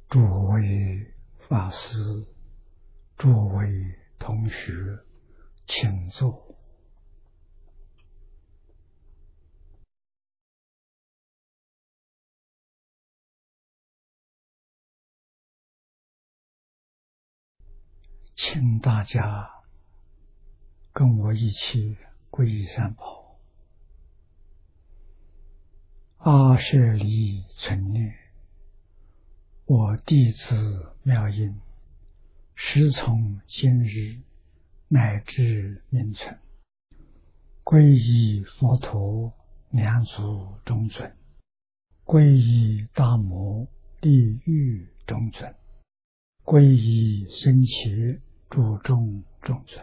诸位法师，诸位同学，请坐。请大家跟我一起皈依三宝。阿舍离存念，我弟子妙音，时从今日乃至命存，皈依佛陀两足中尊，皈依大摩地狱中尊，皈依僧伽诸众中尊。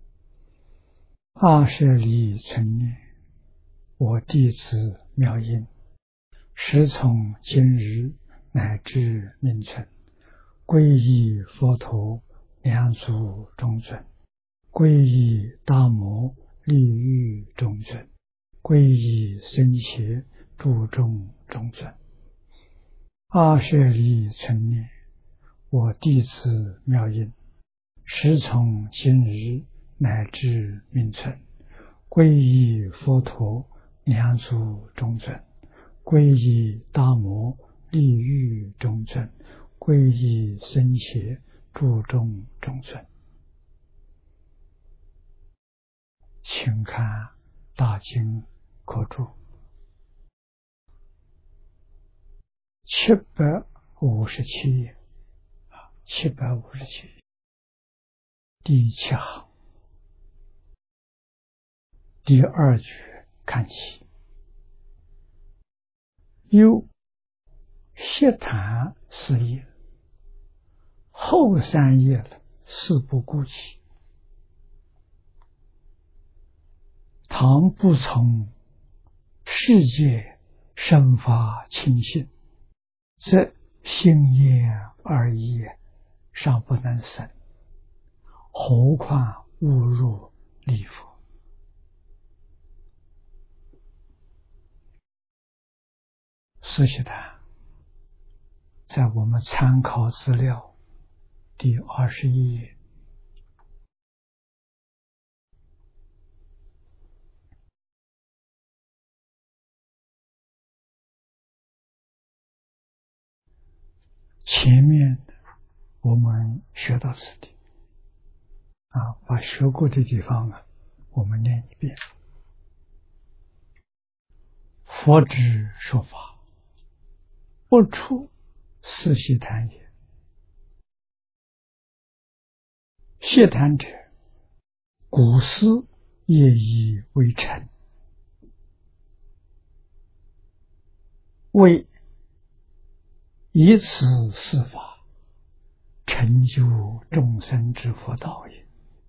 阿舍离存念，我弟子妙音，时从今日乃至命存，皈依佛陀两足中尊，皈依大摩地狱中尊，皈依僧伽诸众中尊。阿舍离存念，我弟子妙音，时从今日乃至命存，皈依佛陀两足中尊，皈依大摩地狱中尊，皈依僧伽诸众中尊。请看大经科注757页，757页第7行第2句看起，又悉谈4页，后3页了，事不顾起。倘不从世界生发清信，则心业二业尚不能生，何况误入礼佛。四悉谈在我们参考资料第21页。前面我们学到此地把学过的地方我们念一遍。佛之说法，不出四悉谈也。悉谈者，古师业已为成，为以此四法成就众生之佛道也，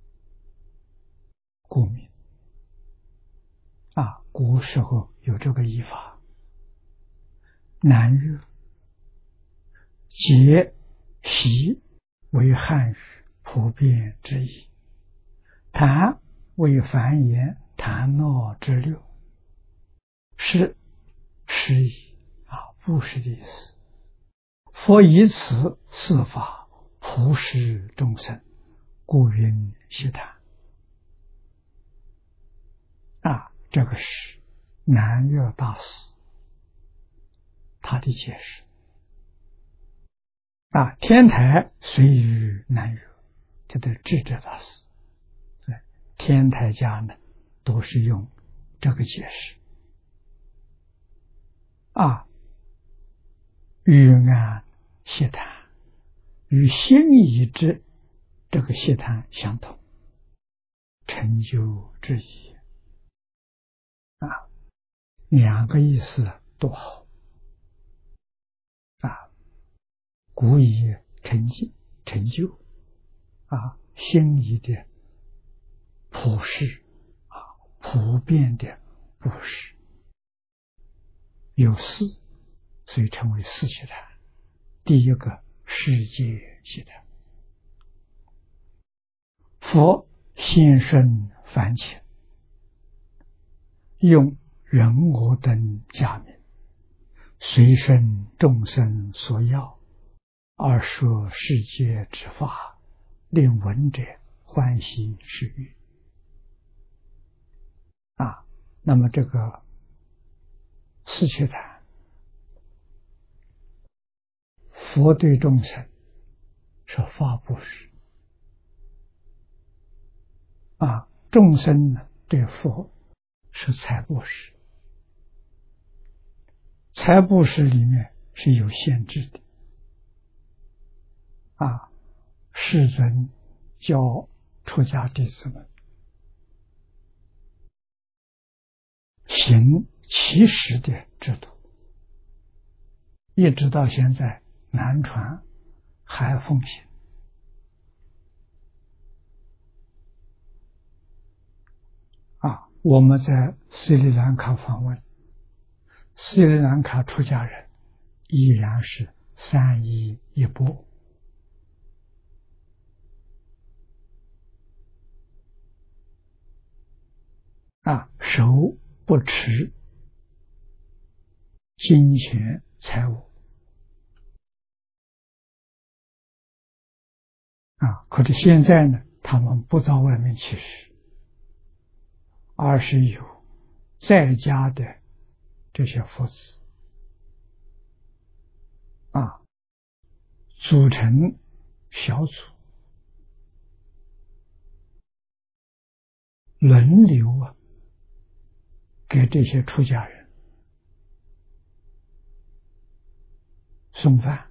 故名。古时候有这个译法，南越结习为汉语普遍之意，谈为梵言谈闹之流，是诗意不是的意思。佛以此四法普施众生，故云悉谈。这个是南越大师他的解释。天台随于南越，这个智者大师，天台家呢都是用这个解释。与安悉谈与心意之这个悉谈相同，成就之意。两个意思都好。古意成就心意的普世普遍的布施，有四，所以称为四悉谈。第一个世界悉谈，佛现身凡情，用人我等假名，随顺众生所要， 而说世界之法，令闻者欢喜是欲。那么这个四切谈，佛对众生是法布施，众生呢对佛是财布施。财布施里面是有限制的。世尊教出家弟子们行其实的制度，一直到现在南传还奉行。我们在斯里兰卡访问，斯里兰卡出家人依然是3衣1钵。手不持金钱财物。可是现在呢，他们不到外面去世，而是有在家的这些佛子组成小组，轮流给这些出家人送饭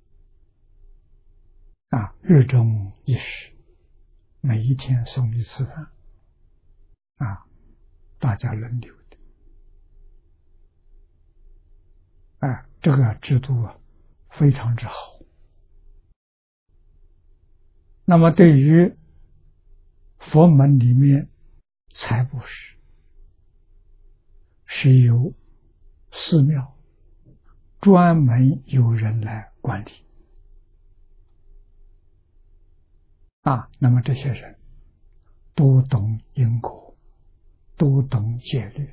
日中一食，每一天送1次饭大家轮流的这个制度非常之好。那么对于佛门里面财布施是由寺庙专门有人来管理那么这些人都懂因果，都懂戒律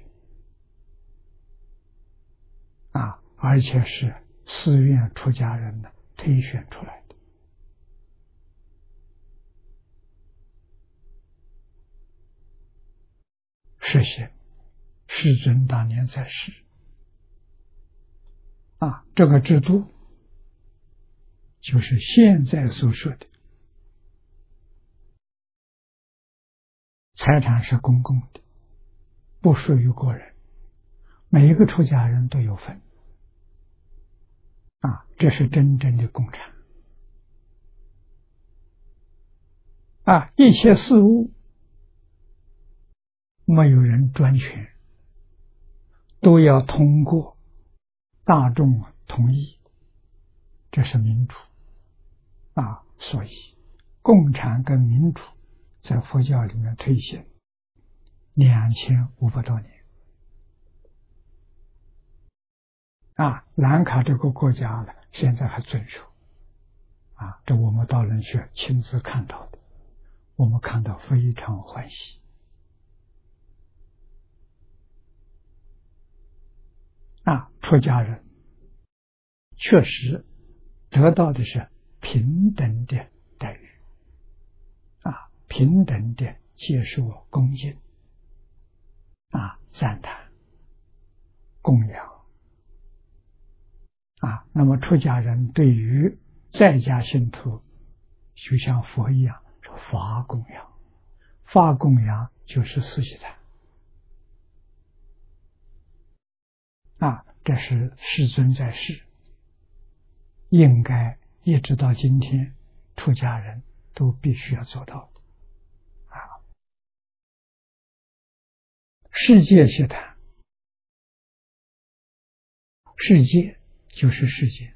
而且是寺院出家人推选出来的。实现世尊当年在世这个制度就是现在所说的财产是公共的，不属于个人，每一个出家人都有份这是真正的共产一切事物没有人专权，都要通过大众同意，这是民主所以共产跟民主在佛教里面推行2500多年兰卡这个国家现在还遵守这我们到人学亲自看到的，我们看到非常欢喜出家人确实得到的是平等的待遇平等的接受恭敬赞叹供养那么出家人对于在家信徒就像佛一样是法供养，法供养就是四悉檀这是世尊在世应该一直到今天出家人都必须要做到的世界悉檀，世界就是世界，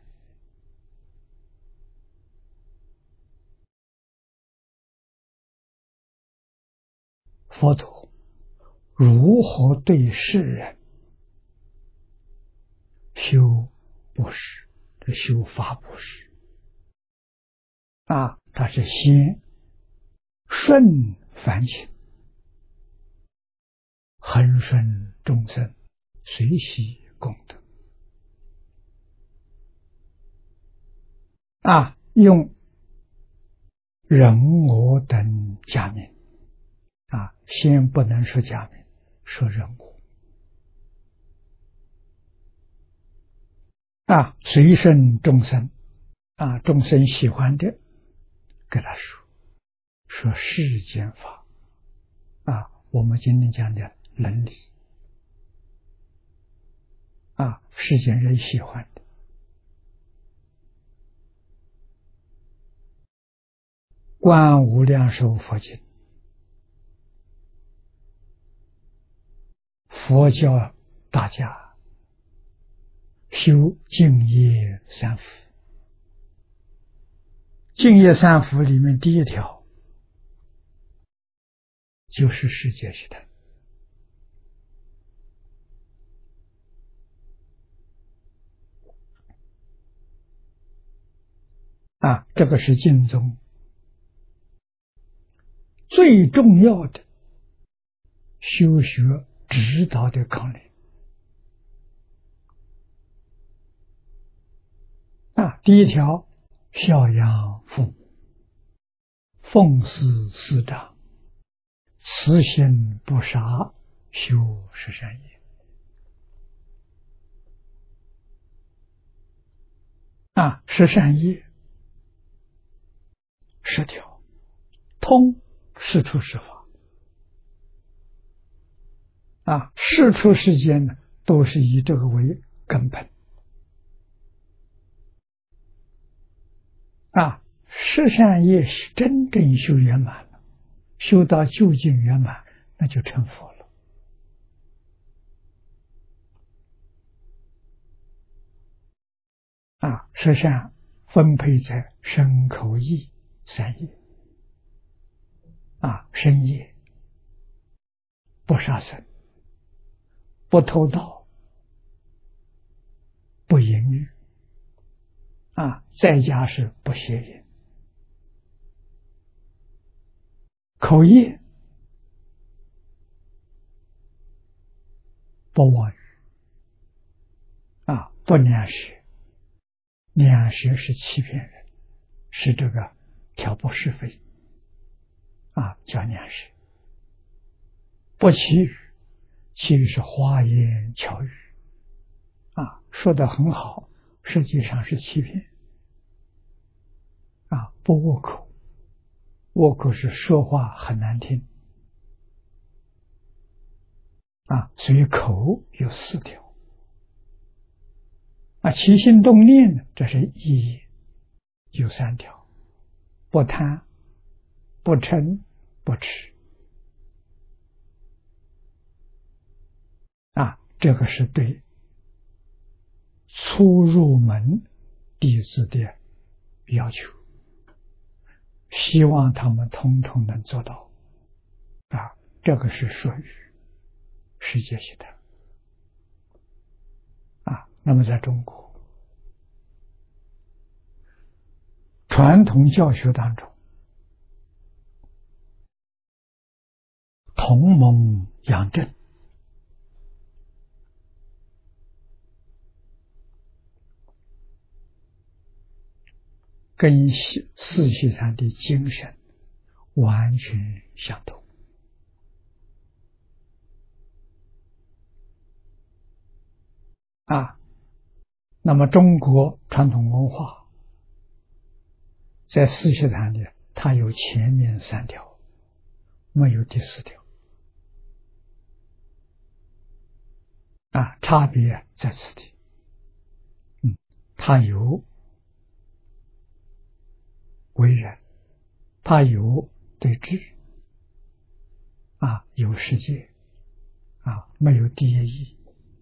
佛陀如何对世人修布施，这修法布施他是先顺凡情，恒顺众生，随喜功德用人我等假名先不能说假名，说人我随顺众生众生喜欢的给他说世间法我们今天讲的伦理世间人喜欢的。观无量寿佛经，佛教大家修净业三福。净业三福里面第一条就是世界系统这个是净宗最重要的修学指导的纲领第一条，孝养父母，奉事师长，慈心不杀，修十善业十善业10条，通世出世法世出世间呢，都是以这个为根本十善业是真正修圆满了，修到究竟圆满，那就成佛了十善分配在身口意三业身业不杀生，不偷盗，不淫欲在家是不邪淫。口业不妄语不两舌，两舌是欺骗人，是这个挑拨是非叫两舌。不绮语，绮语是花言巧语说得很好，实际上是欺骗不恶口，恶口是说话很难听所以口有4条起心动念呢，这是一业有3条，不贪，不嗔，不痴这个是对初入门弟子的要求，希望他们统统能做到这个是属于世界系统那么在中国传统教学当中，同盟养正跟四系禅的精神完全相同那么中国传统文化在四系禅里，它有前面3条，没有第4条差别在此地它有为人，它有对治有世界没有第一义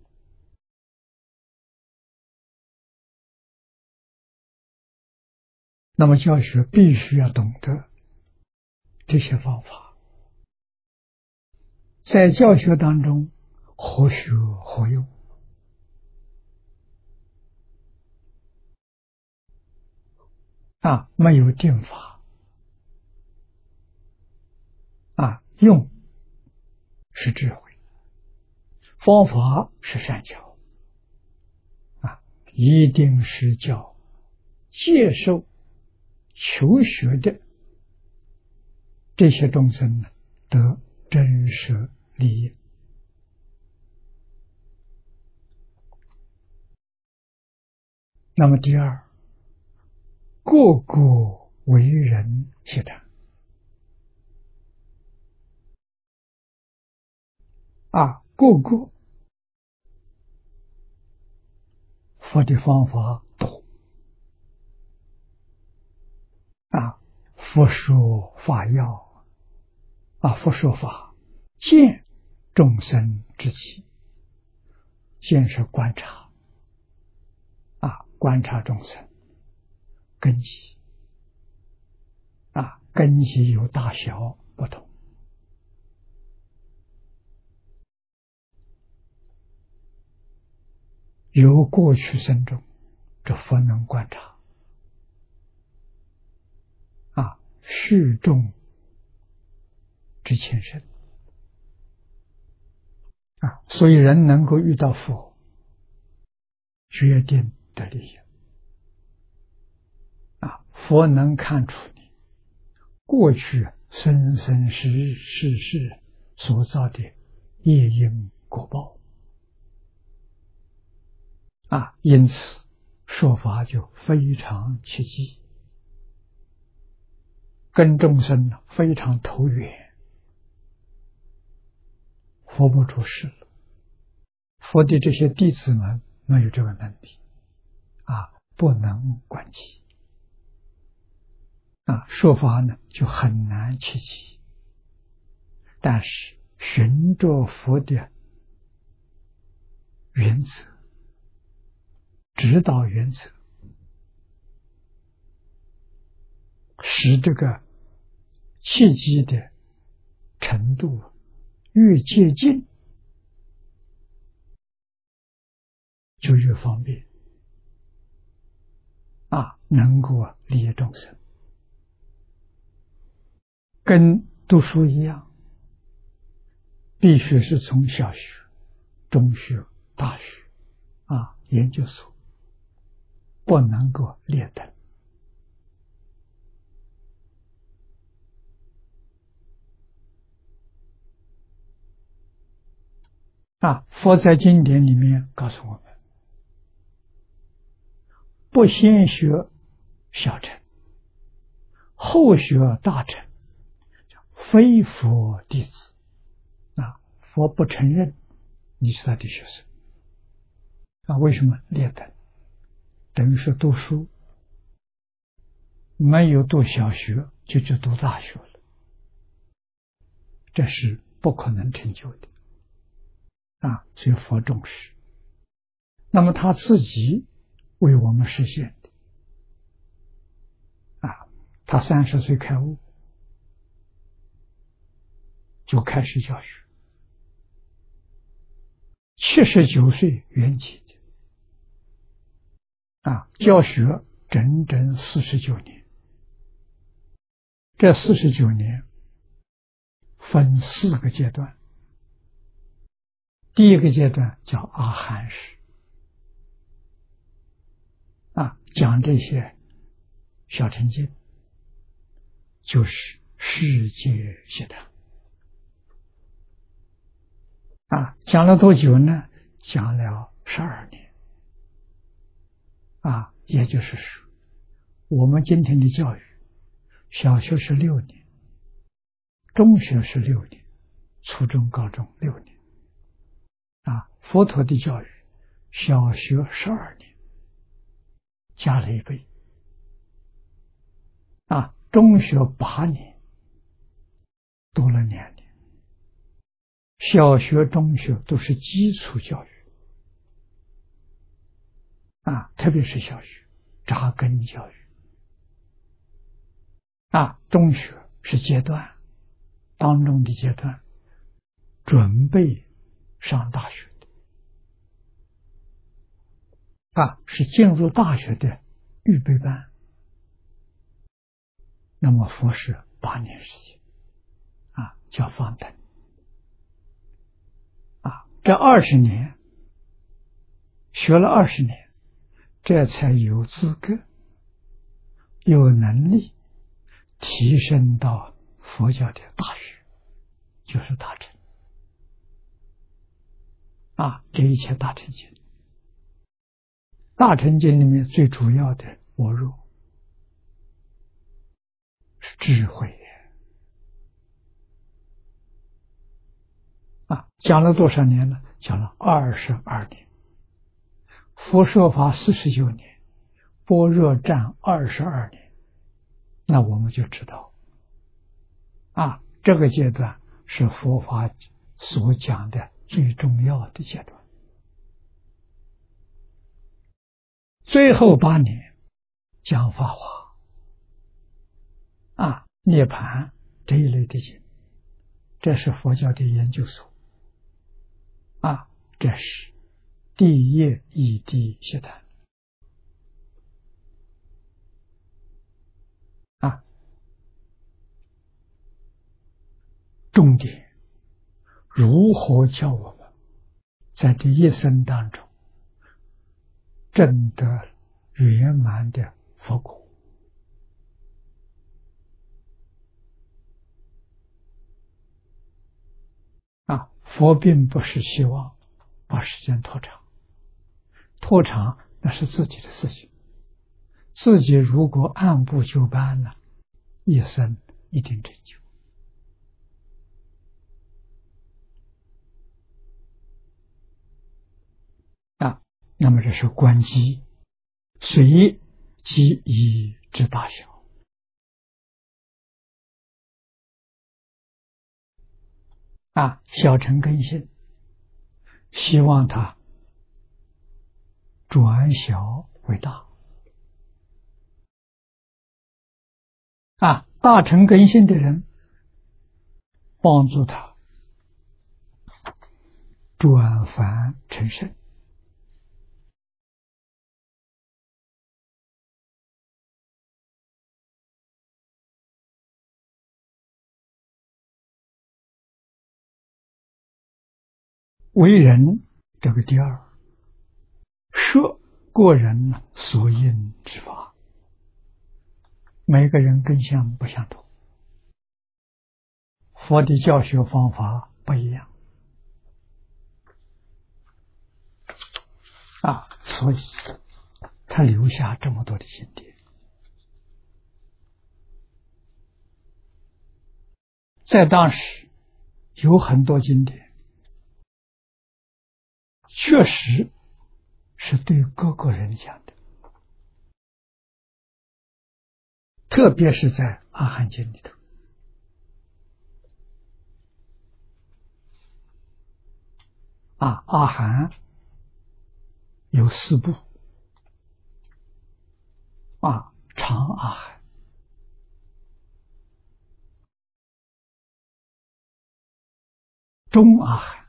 那么教学必须要懂得这些方法，在教学当中何学何用没有定法用是智慧，方法是善巧一定是叫接受求学的这些众生呢，得真实利益。那么第二，个个为人协谈个个佛的方法多佛说法要佛说法见众生之起，见是观察观察众生根基根基有大小不同，由过去生中，这佛能观察续众之前生所以人能够遇到佛，决定得利益佛能看出你过去生生世世所造的业因果报因此说法就非常切记，跟众生非常投缘，佛不出世了，佛的这些弟子们没有这个能力不能观其说法呢就很难切记，但是循着佛的原则，指导原则，使这个契机的程度越接近，就越方便能够利益众生。跟读书一样，必须是从小学、中学、大学研究所，不能够劣等佛在经典里面告诉我们，不先学小乘，后学大乘，非佛弟子佛不承认你是他的学生为什么劣等？等于是读书没有读小学就去读大学了，这是不可能成就的所以佛重视。那么他自己为我们实现的他30岁开悟就开始教学，79岁圆寂的教学整整49年。这49年分4个阶段，第一个阶段叫阿含时讲这些小乘经，就是世界协谈讲了多久呢？讲了12年也就是说，我们今天的教育，小学是6年，中学是6年，初中高中6年佛陀的教育小学12年，加了1倍中学8年，多了2年。小学中学都是基础教育特别是小学扎根教育中学是阶段当中的阶段，准备上大学的是进入大学的预备班。那么佛是8年时间叫方等这20年学了20年，这才有资格有能力提升到佛教的大学，就是大乘这一切大乘经。大乘经里面最主要的般若是智慧讲了多少年呢？讲了22年。佛说法49年，般若占22年，那我们就知道这个阶段是佛法所讲的最重要的阶段。最后8年讲法华涅槃这一类的经，这是佛教的研究所这是第一义谛协谈重点如何教我们在这一生当中证得圆满的佛果佛并不是希望把时间拖长，拖长那是自己的事情，自己如果按部就班了，一生一定成就那么这是观机，随机宜之大小小乘根性，希望它转小为大大乘根性的人帮助他转凡成圣为人这个第二，摄个人所应之法，每个人根相不相同，佛的教学方法不一样所以他留下这么多的经典。在当时有很多经典确实是对各个人讲的，特别是在阿含经里头阿含有4部长阿含、中阿含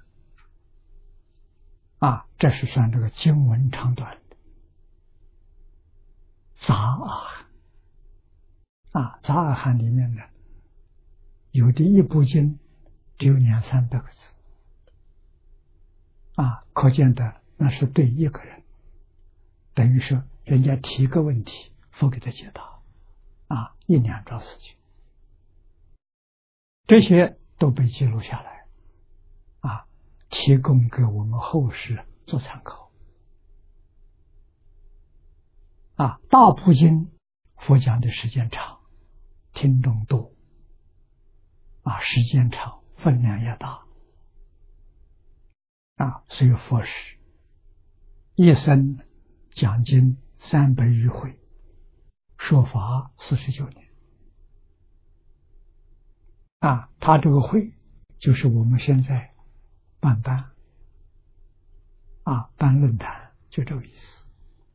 这是算这个经文长短的。杂阿含杂阿含里面呢，有的一部经只有200-300个字可见的那是对一个人，等于说人家提个问题，佛给他解答1-2桩事情，这些都被记录下来提供给我们后世做参考大部经佛讲的时间长，听众多时间长，分量也大所以佛是一生讲经300余回，说法49年他这个会就是我们现在办班办论坛，就这个意思。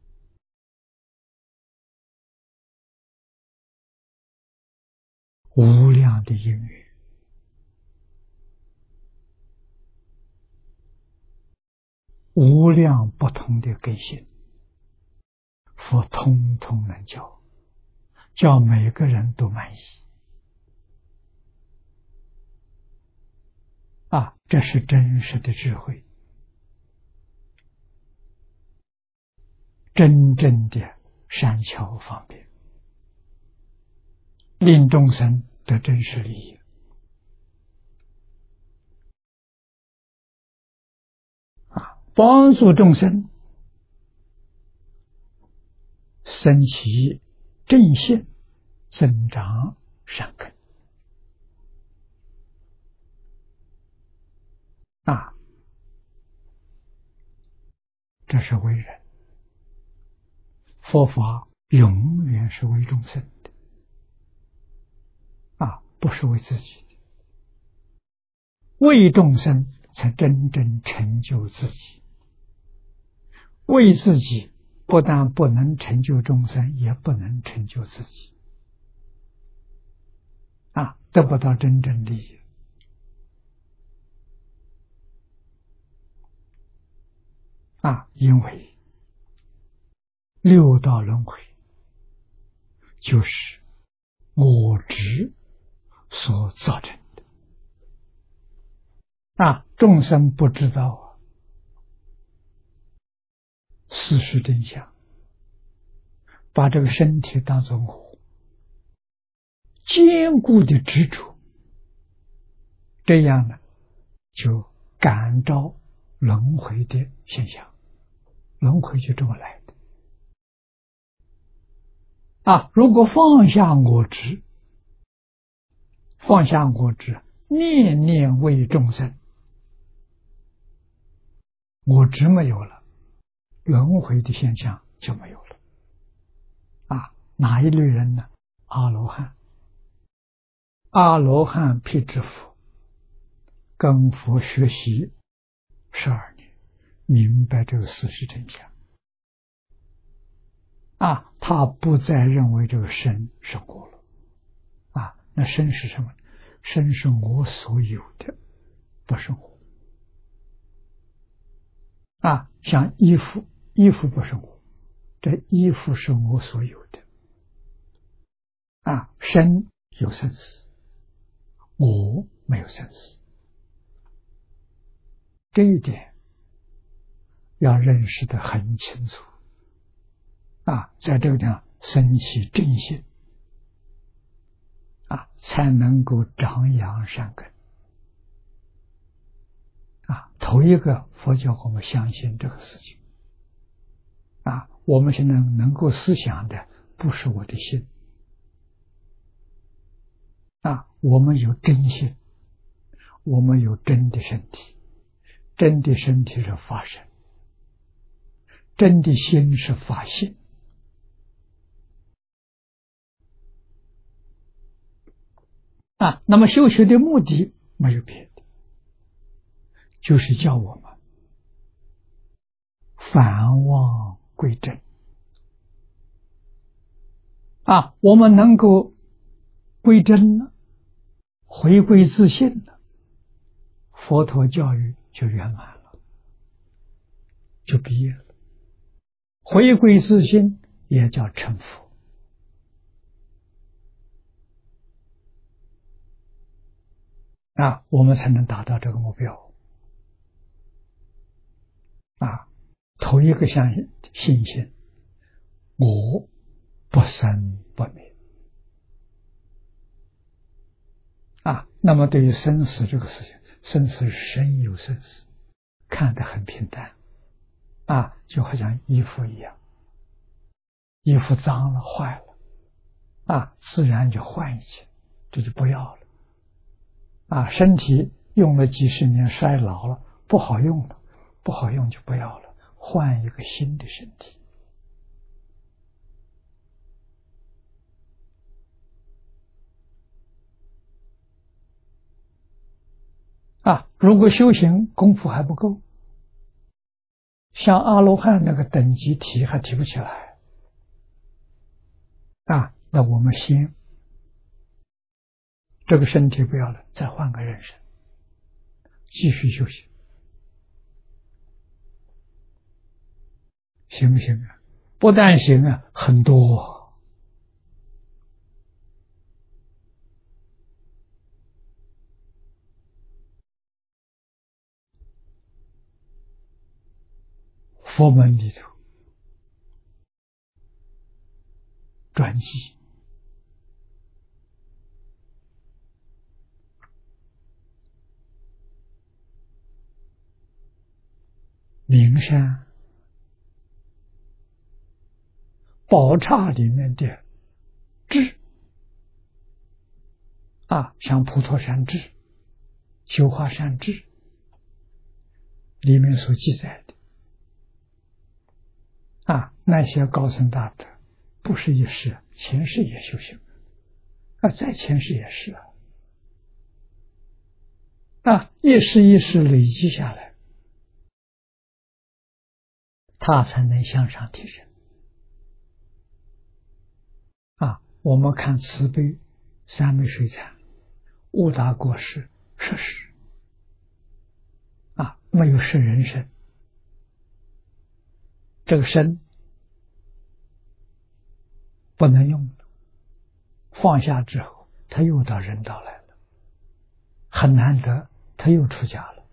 无量的因缘，无量不同的根性，佛通通能教，叫每个人都满意这是真实的智慧，真正的善巧方便令众生得真实利益。帮助众生生起正信，增长善根。这是为人，佛法永远是为众生的，不是为自己的。为众生才真正成就自己，为自己不但不能成就众生，也不能成就自己，得不到真正利益。因为六道轮回就是我执所造成的，众生不知道事实真相，把这个身体当作我，坚固的执着，这样呢就感召轮回的现象。轮回就这么来的。如果放下我执，念念为众生，我执没有了，轮回的现象就没有了。哪一类人呢？阿罗汉。阿罗汉辟支佛，跟佛学习12年，明白这个事实真相。他不再认为这个身是我了。那身是什么？身是我所有的，不是我。像衣服，衣服不是我，这衣服是我所有的。身有生死，我没有生死，这一点要认识得很清楚。在这个地方升起正信，才能够长养善根。头一个佛教我们相信这个事情。我们现在能够思想的不是我的心，我们有真心，我们有真的身体，真的身体是法身，真的心是法性。那么修学的目的没有别的，就是叫我们返妄归真。我们能够归真了，回归自信了，佛陀教育就圆满了，就毕业了。回归自信也叫成佛。我们才能达到这个目标。头一个信心，我不生不灭。那么对于生死这个事情，生死身有生死，看得很平淡。就好像衣服一样，衣服脏了坏了，自然就换一件，这就不要了。身体用了几十年衰老了，不好用了，不好用就不要了，换一个新的身体。如果修行功夫还不够，像阿罗汉那个等级提还提不起来，那我们先这个身体不要了，再换个人生，继续修行，行不行啊？不但行很多。佛门里头传记名山、宝刹里面的智像普陀山智、修华山智里面所记载的那些高僧大德，不是一时，前世也修行在前世也是一世一世累积下来，他才能向上提升我们看慈悲三昧水禅、悟达国师摄事没有摄人身，这个身不能用了，放下之后他又到人道来了，很难得他又出家了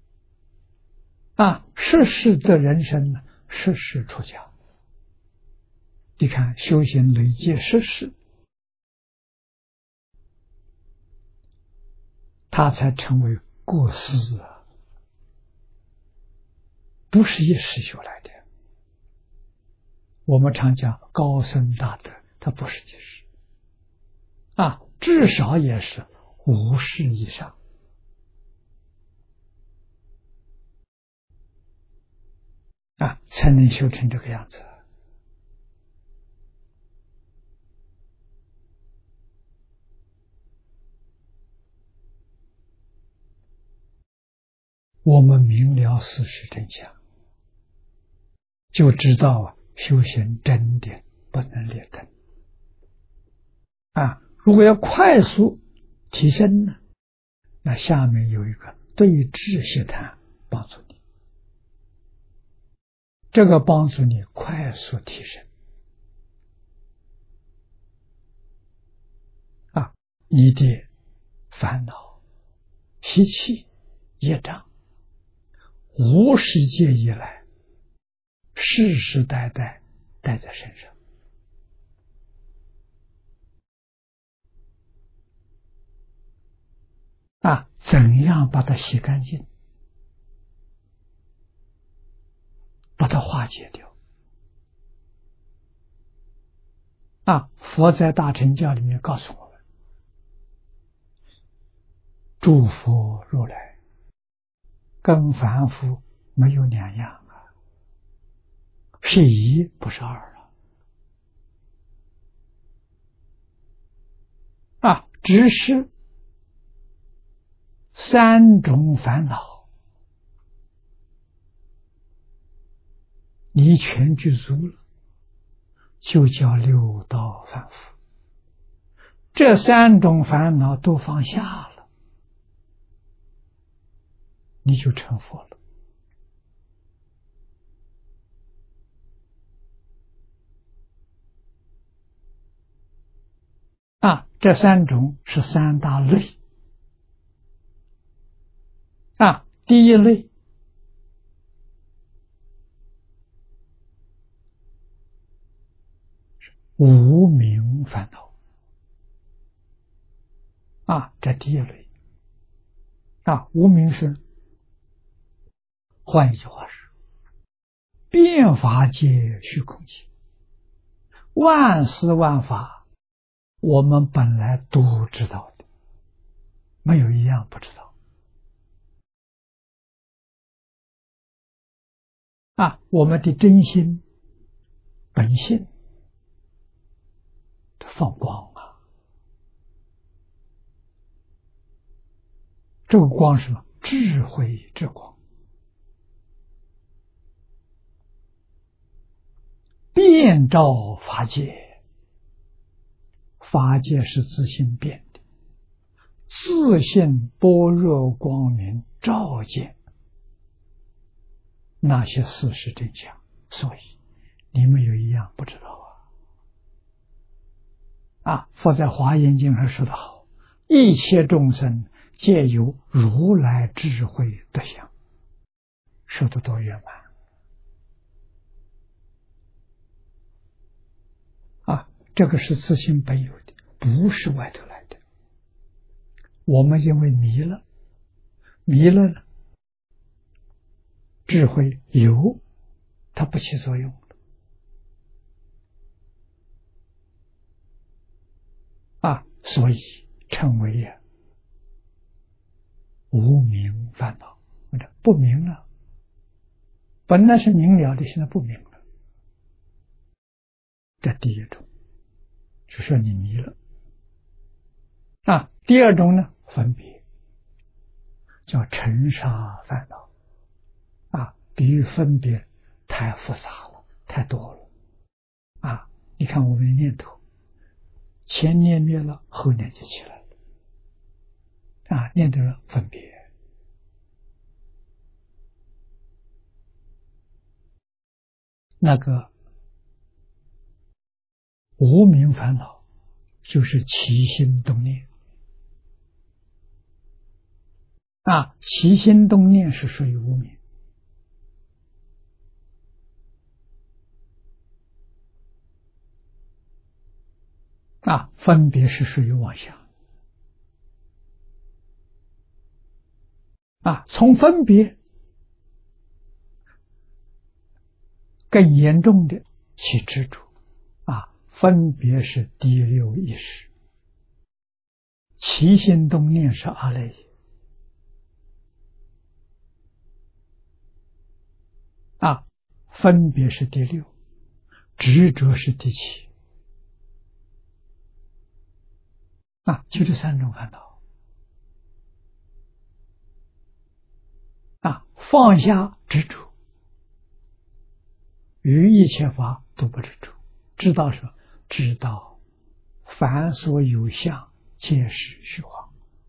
摄事的人生呢，摄事出家。你看修行累积摄事，他才成为过失不是一时修来的。我们常讲高僧大德，他不是一时至少也是5世以上才能修成这个样子。我们明了事实真相，就知道修行真的不能劣等如果要快速提升呢，那下面有一个对治习谈帮助你，这个帮助你快速提升你的烦恼、习气、业障无始界以来世世代代带在身上怎样把它洗干净，把它化解掉佛在大乘教里面告诉我们，诸佛如来跟凡夫没有两样是一不是二只是3种烦恼你全具足了，就叫六道凡夫。这3种烦恼都放下了，你就成佛了这3种是3大类第一类无明烦恼这第一类无明是，换一句话是变法界虚空界，万事万法我们本来都知道的，没有一样不知道我们的真心本性的放光这个光是什么？智慧之光，遍照法界，法界是自性变的，自性般若光明照见那些事实真相，所以你们有一样不知道佛在华严经上说得好，一切众生皆有如来智慧德相，说得多圆满这个是自性本有的，不是外头来的。我们因为迷了呢， 智慧有，它不起作用所以称为无明烦恼，或者不明了。本来是明了的，现在不明了。这第一种，就说你迷了。第二种呢，分别，叫尘沙烦恼。比喻分别太复杂了，太多了。你看我们的念头，前念灭了，后念就起来了。念头了分别。那个无明烦恼，就是起心动念。起心动念是属于无明。分别是属于妄想。从分别更严重的起执着。分别是第六意识，起心动念是阿赖耶。分别是第六，执着是第七。就这三种烦恼。放下执着，于一切法都不执着。知道什么？知道凡所有相，皆是虚妄。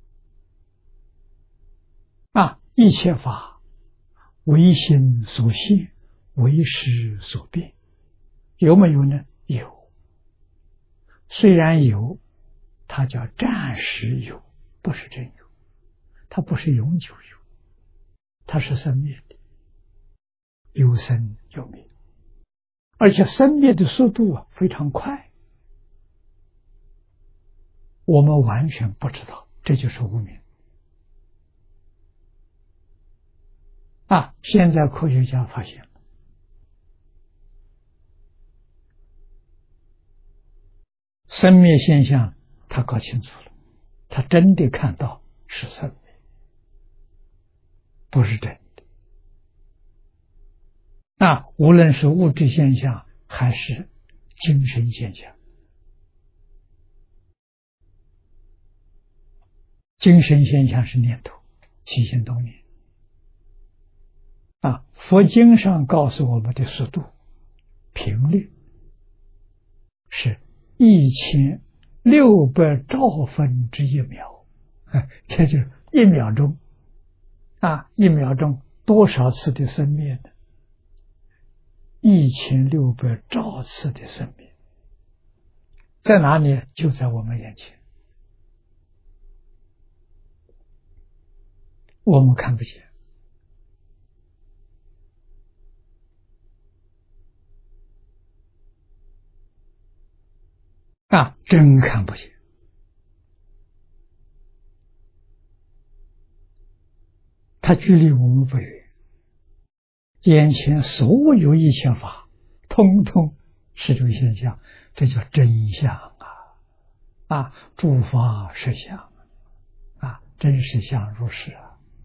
一切法唯心所现，唯识所变。有没有呢？有。虽然有，它叫暂时有，不是真有。它不是永久有，它是生灭的，有生有灭，而且生灭的速度非常快，我们完全不知道，这就是无明。现在科学家发现了，生灭现象他搞清楚了，他真的看到是生灭，不是真的。无论是物质现象还是精神现象，精神现象是念头，起心动念。佛经上告诉我们的速度频率是1600兆分之一秒，这就是1秒钟。1秒钟多少次的生灭呢？1600兆次的生灭，在哪里？就在我们眼前，我们看不见。真看不见。它距离我们不远，眼前所有一切法通通是这个现象，这叫真相诸法实相真实相如是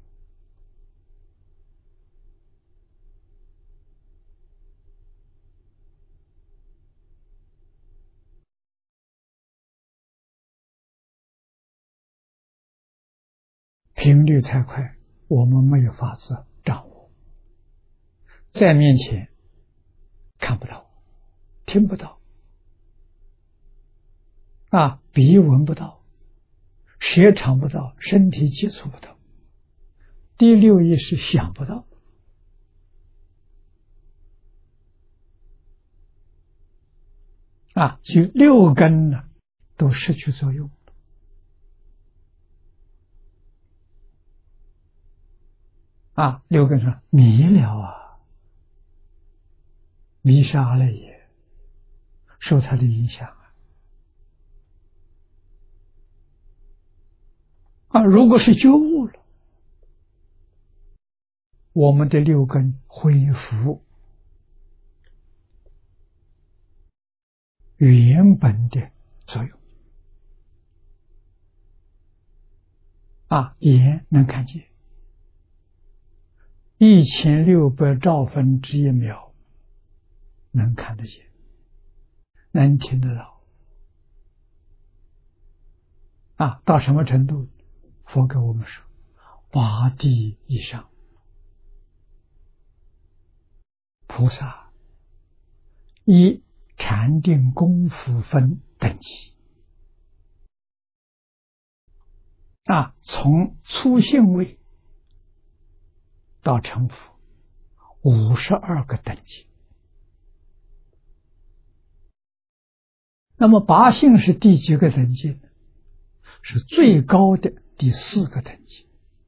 频率太快，我们没有法子掌握，在面前看不到，听不到鼻闻不到，舌尝不到，身体接触不到，第六意识想不到就六根呢都失去作用六根说迷了迷是阿赖耶，受他的影响如果是觉悟了， 我们的六根恢复原本的作用。眼能看见1600兆分之一秒，能看得见，能听得到。到什么程度？佛给我们说，8地以上菩萨依禅定功夫分等级，从初信位到成佛52个等级。那么八信是第几个等级呢？是最高的第4个等级，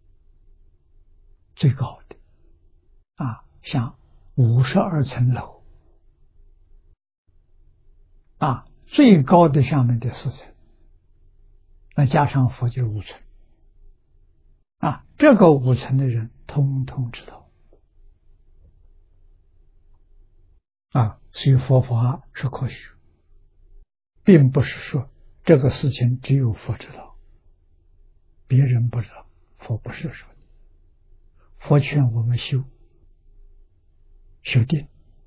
最高的像52层楼最高的下面的4层，那加上佛就5层这个5层的人通通知道所以佛法是科学，并不是说这个事情只有佛知道，别人不知道。佛不是说的，佛劝我们修定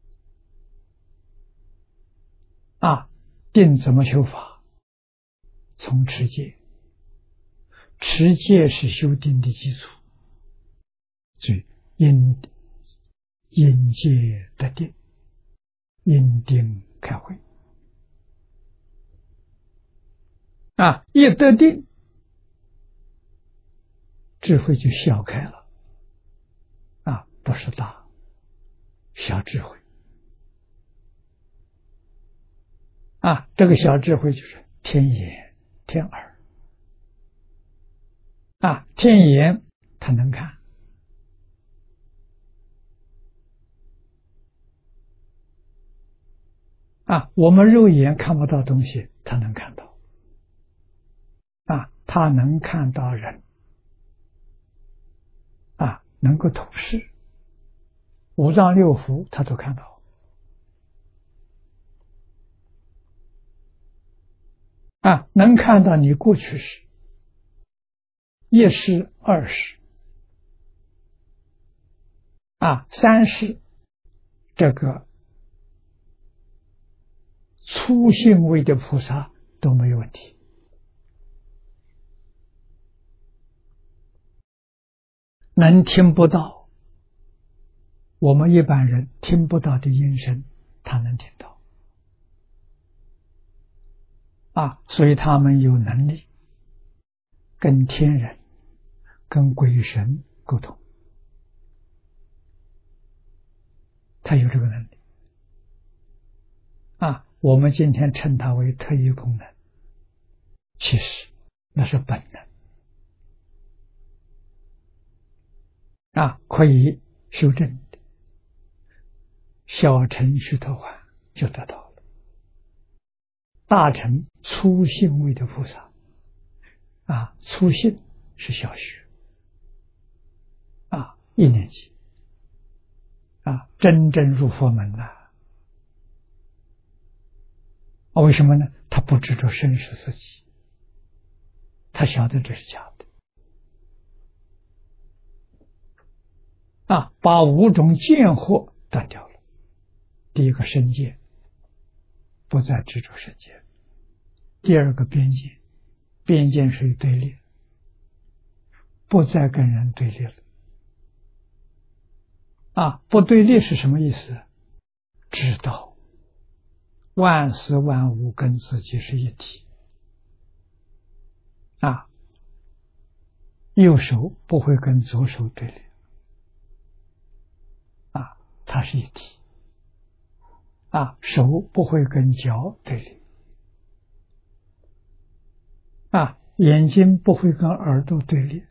定怎么修法？从持戒，持戒是修定的基础，所以因戒得定，因定开慧一得定，智慧就小开了不是大，小智慧这个小智慧就是天眼天耳天眼他能看我们肉眼看不到东西，他能看到他能看到人能够透视，5脏6腑他都看到能看到你过去时、1世、2世3世，这个初信位的菩萨都没有问题。能听不到我们一般人听不到的音声，他能听到所以他们有能力跟天人跟鬼神沟通，他有这个能力我们今天称它为特异功能，其实那是本能可以修正的。小乘须陀洹就得到了，大乘初信位的菩萨初信是小学1年级真正入佛门了为什么呢？他不执着生死自己，他晓得这是假的把5种见惑断掉了。第一个身见，不再执着身见；第二个边见，边见属于对立，不再跟人对立了不对立是什么意思？知道万事万物跟自己是一体右手不会跟左手对立它是一体手不会跟脚对立眼睛不会跟耳朵对立，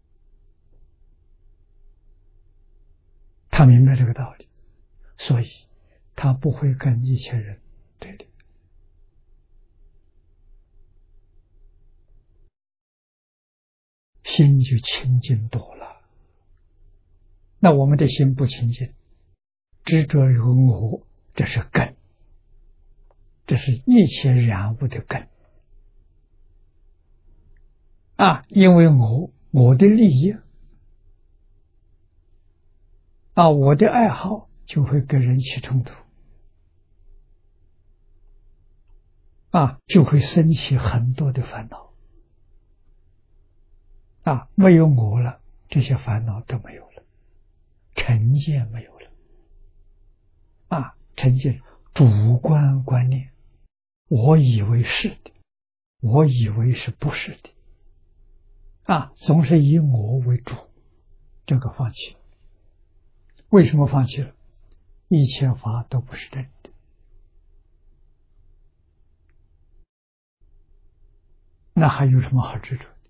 他明白这个道理，所以他不会跟一切人对立心就清净多了那我们的心不清净，执着有我，这是根，这是一切染污的根啊！因为我的利益啊，我的爱好就会跟人起冲突啊，就会生起很多的烦恼啊！没有我了，这些烦恼都没有了，成见没有了啊！成见主观观念，我以为是的，我以为是不是的啊，总是以我为主，这个放弃了。为什么放弃了？一切法都不是真的，那还有什么好执着的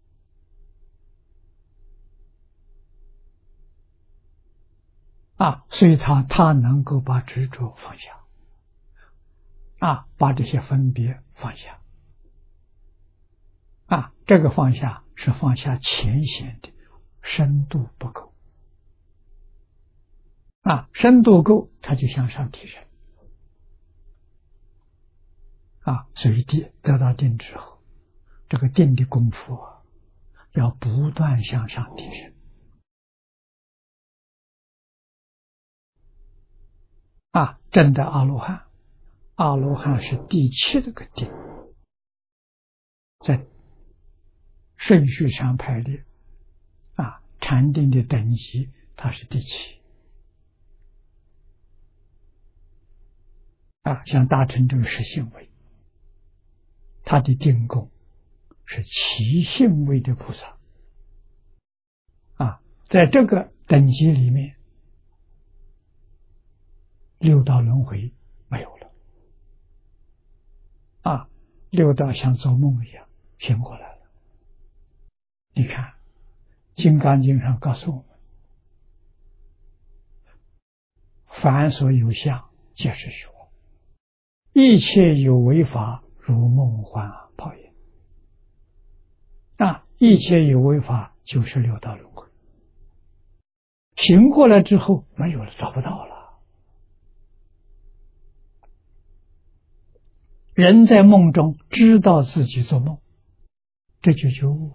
啊？所以他能够把执着放下啊，把这些分别放下啊，这个放下是放下浅显的，深度不够啊，深度够他就向上提升啊，所以得到定之后，这个定的功夫啊，要不断向上提升啊，证得阿罗汉。阿罗汉是第七这个定，在顺序上排列啊，禅定的等级它是第七啊，像大乘这个是性位，他的定功是其性位的菩萨啊，在这个等级里面，六道轮回没有了啊，六道像做梦一样醒过来了。你看《金刚经》上告诉我们，凡所有相，皆是虚妄，一切有为法，如梦幻泡影啊，一切有为法就是六道轮回。醒过来之后没有了，找不到了。人在梦中知道自己做梦，这就觉悟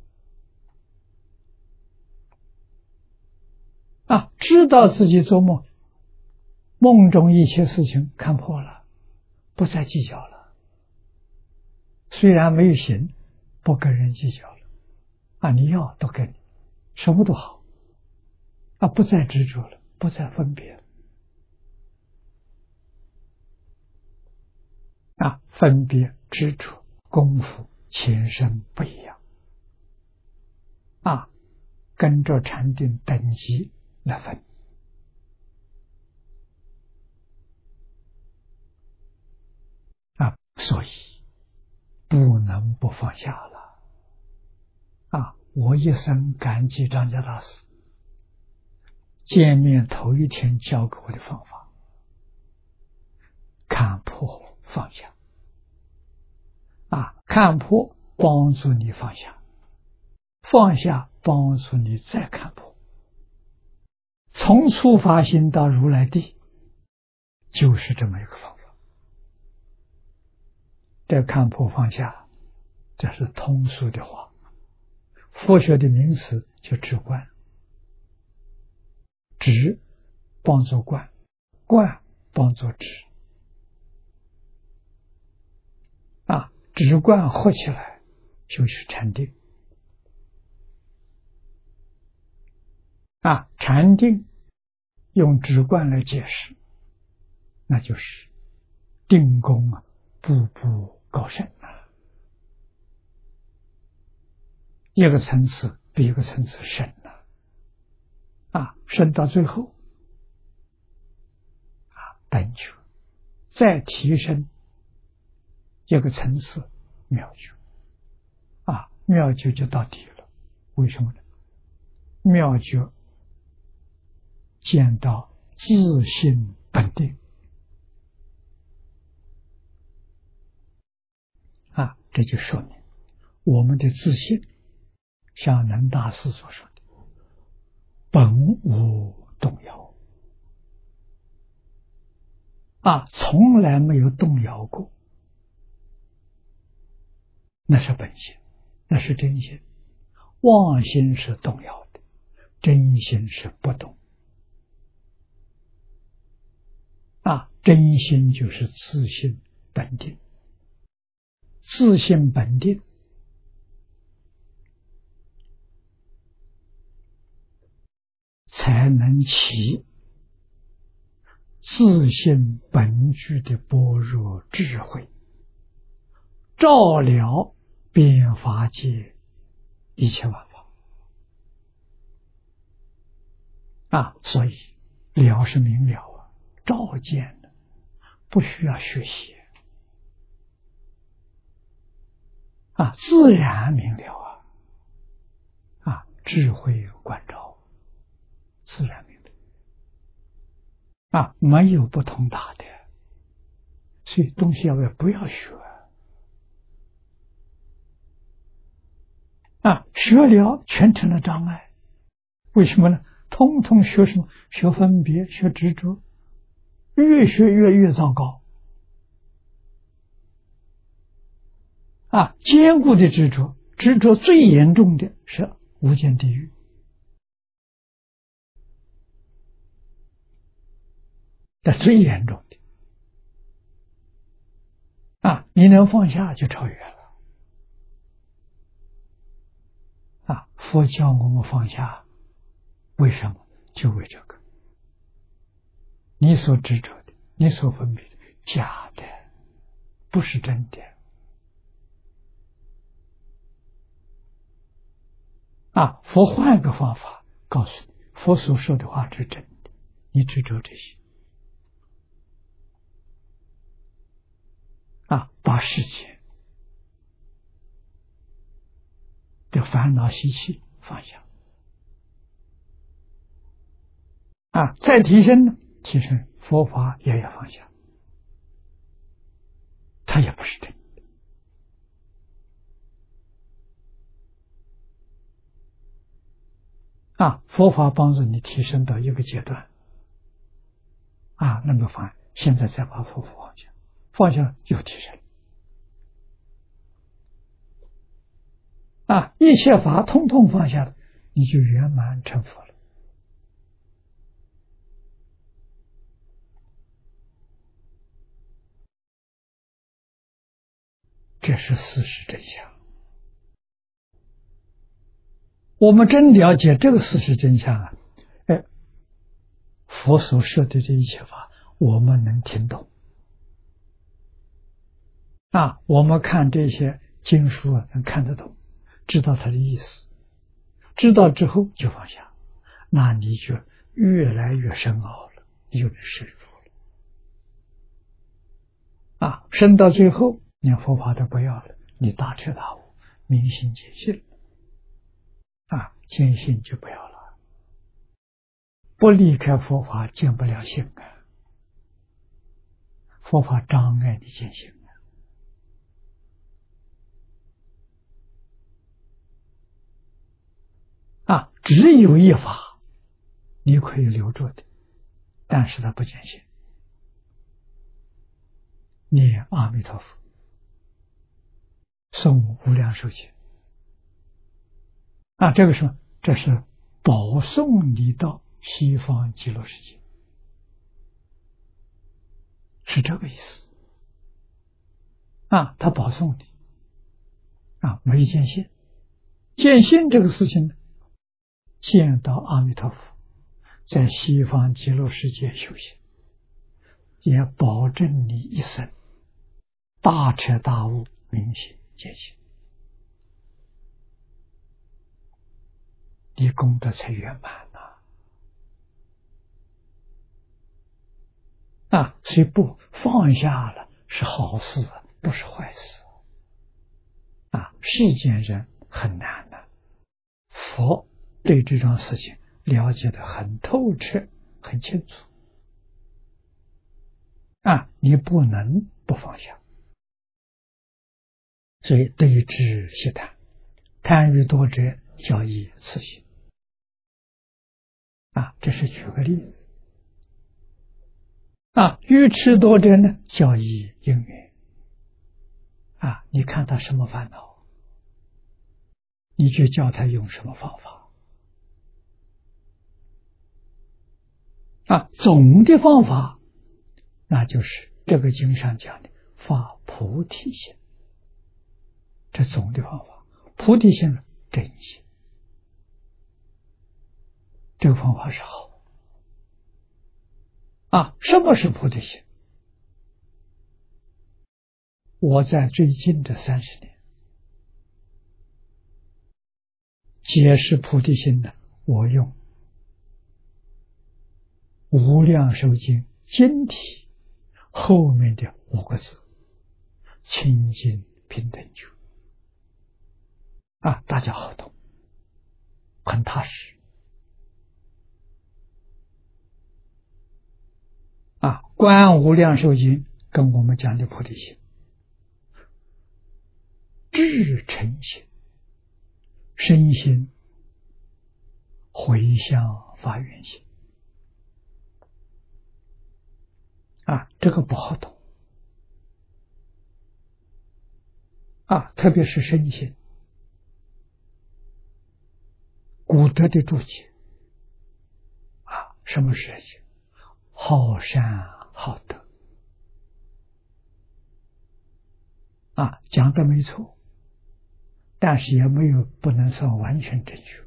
啊！知道自己做梦，梦中一切事情看破了，不再计较了。虽然没有醒，不跟人计较了啊！你要都给你，什么都好啊！不再执着了，不再分别了啊！分别执着功夫前身不一样啊，跟着禅定等级来分啊，所以不能不放下了啊！我一生感激张家大师见面头一天教给我的方法，看破放下啊，看破帮助你放下，放下帮助你再看破，从初发心到如来地，就是这么一个方法。这看破放下，这是通俗的话。佛学的名词就止观，止帮助观，观帮助止啊，止观合起来就是禅定啊，禅定用止观来解释，那就是定功啊，步步高升啊，一个层次比一个层次深啊，升到最后啊，等觉再提升一个层次，妙觉啊，妙觉就到底了。为什么呢？妙觉见到自性本定啊，这就说明我们的自信，像能大师所说的， 本无动摇从来没有动摇过，那是本性，那是真心。妄心是动摇的，真心是不动真心就是自性本定，自性本定才能起自性本具的般若智慧，照了遍法界一切万法所以了是明了照见的，不需要学习自然明了智慧观照，自然明了没有不通达的，所以东西不要学学了全成了障碍。为什么呢？通通学什么？学分别，学执着，越学越糟糕坚固的执着，执着最严重的是无间地狱这最严重的你能放下就超越了佛教我们放下，为什么？就为这个，你所执着的，你所分别的，假的，不是真的佛换个方法告诉你，佛所说的话是真的，你执着这些把世界的烦恼习气放下再提升呢？提升佛法也要放下，它也不是真的佛法帮助你提升到一个阶段那么现在再把佛法放下，放下又提升一切法通通放下了，你就圆满成佛了。这是事实真相。我们真了解这个事实真相佛所设的这一切法，我们能听懂我们看这些经书能看得懂，知道它的意思，知道之后就放下，那你就越来越深奥了，你就能深入了深到最后连佛法都不要了，你大彻大悟，明心见性见性就不要了，不离开佛法见不了性佛法障碍你见性只有一法你可以留住的，但是它不见性，念阿弥陀佛，诵无量寿经这个什么？这是保送你到西方极乐世界，是这个意思他保送你没见性，见性这个事情呢，见到阿弥陀佛，在西方极乐世界修行，也保证你一生大彻大悟，明心见性，你功德才圆满所以不放下了是好事，不是坏事世间人很难佛对这种事情了解得很透彻，很清楚你不能不放下。所以对治习贪，贪欲多者，教以次行。 这是举个例子。愚痴多者呢，教以因缘。你看他什么烦恼，你就教他用什么方法。总的方法，那就是这个经上讲的发菩提心。这总的方法，菩提心是真心，这个方法是好。什么是菩提心？我在最近的30年解释菩提心的，我用无量寿经经题后面的5个字：清净平等觉。大家好懂，很踏实。观无量寿经跟我们讲的菩提心，至诚心、身心、回向发愿心。这个不好懂。特别是身心。古德的注解。什么是身心？好善好德。讲的没错，但是也没有不能算完全正确。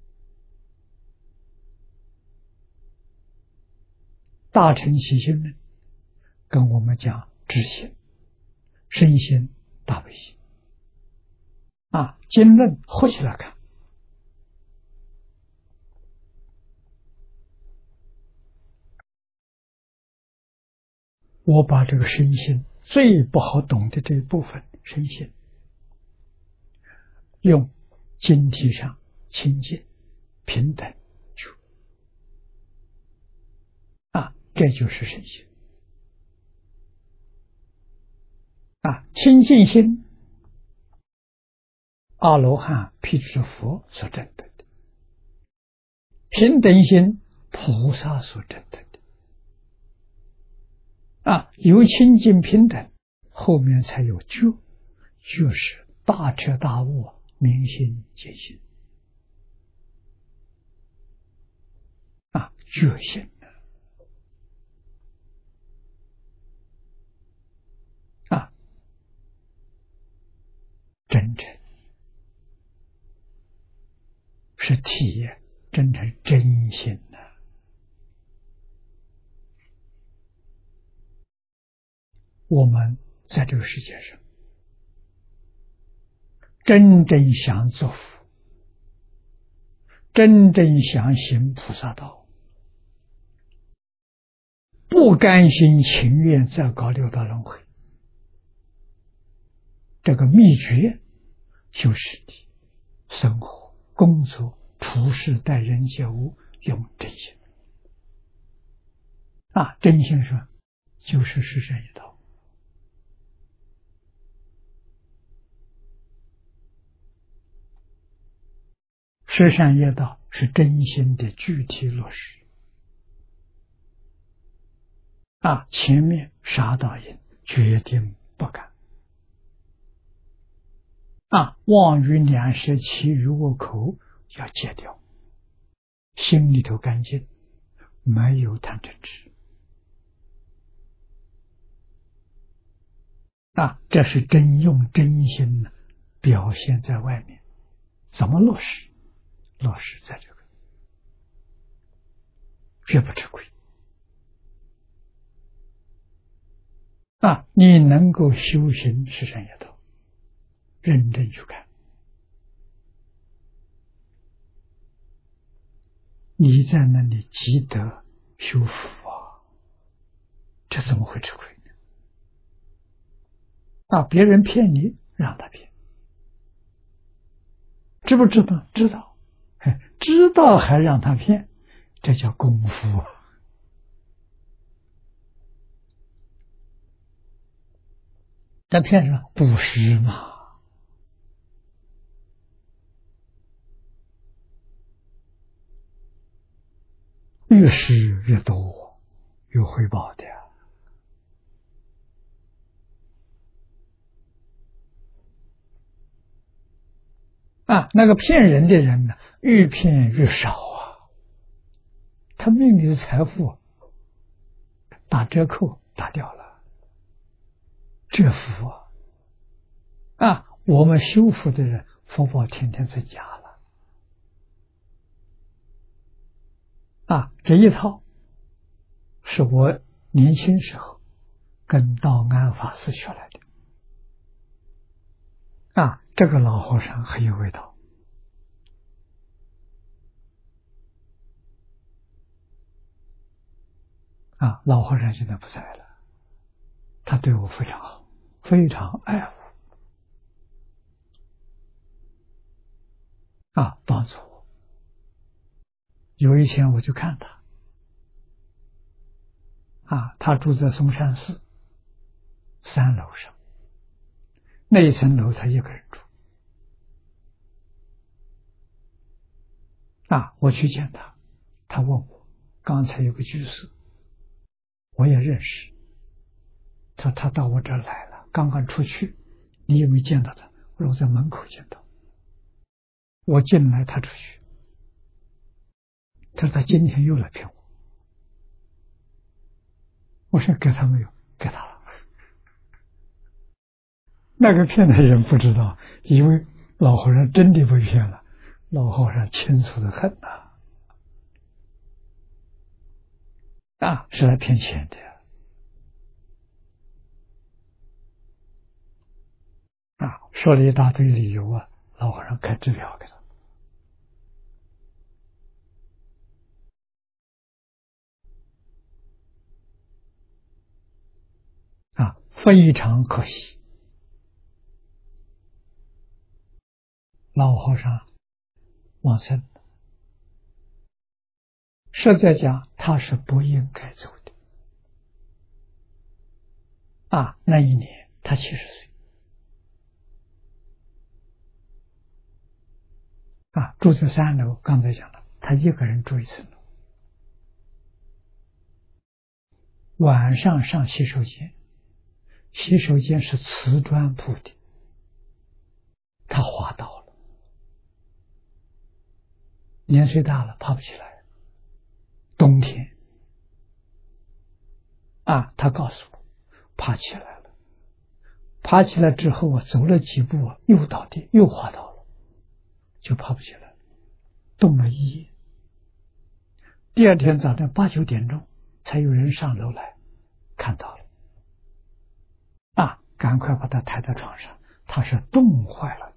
大乘起心论跟我们讲知心、身心、大悲心。经论合起来看，我把这个身心最不好懂的这一部分身心，用经题上清净平等觉，这就是身心。清净心，阿罗汉、辟支佛所证得的；平等心，菩萨所证得的。有清净平等，后面才有觉，觉是大彻大悟，明心见性。觉性真诚是体验，真诚真心的。我们在这个世界上真正想做佛，真正想行菩萨道，不甘心情愿再搞六道轮回，这个秘诀就是你生活、工作、处事、待人接物用真心。真心说就是十善业道。十善业道是真心的具体落实。前面杀盗淫决定不干。妄语两舌其余恶口要戒掉，心里头干净，没有贪嗔痴。这是真用真心表现在外面。怎么落实？落实在这个，绝不吃亏。你能够修行十善业道，认真去看，你在那里积德修福这怎么会吃亏呢？别人骗你，让他骗，知不知道？知道，知道还让他骗，这叫功夫。他骗什么？布施嘛。 越施越多，有回报的。那个骗人的人呢，越骗越少啊，他命里的财富打折扣打掉了，这福我们修福的人福报天天增加了这一套是我年轻时候跟道安法师学来的这个老和尚很有味道老和尚现在不在了，他对我非常好，非常爱护帮助我。有一天我就看他住在嵩山寺3楼上，那一层楼他一个人住我去见他，他问我刚才有个居士我也认识，他到我这儿来了，刚刚出去，你有没有见到他？我说我在门口见到，我进来他出去，他说他今天又来骗我，我说给他没有？给他了。那个骗的人不知道，以为老和尚真的被骗了，老和尚清楚的很是来骗钱的说了一大堆理由老和尚开支票给他非常可惜。老和尚往生，实在讲他是不应该走的那一年他70岁住在3楼，刚才讲了，他一个人住一层楼，晚上上洗手间，洗手间是瓷砖铺的，他滑倒了，年岁大了爬不起来，冬天他告诉我爬起来了，爬起来之后走了几步又倒地，又滑倒了，就爬不起来，动了一夜。第二天早上8、9点钟才有人上楼来看到了赶快把他抬到床上，他是冻坏了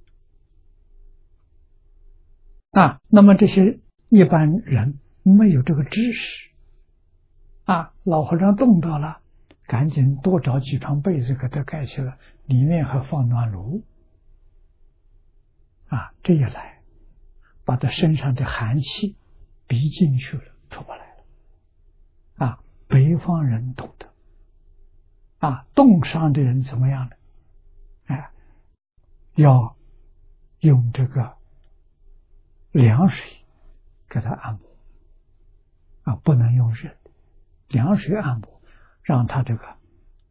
的那么这些一般人没有这个知识老和尚冻到了，赶紧多找几床被子给他盖起来，里面还放暖炉这一来把他身上的寒气逼进去了，出不来了北方人懂得冻伤的人怎么样呢？要用这个凉水给他按摩不能用热的，凉水按摩，让他这个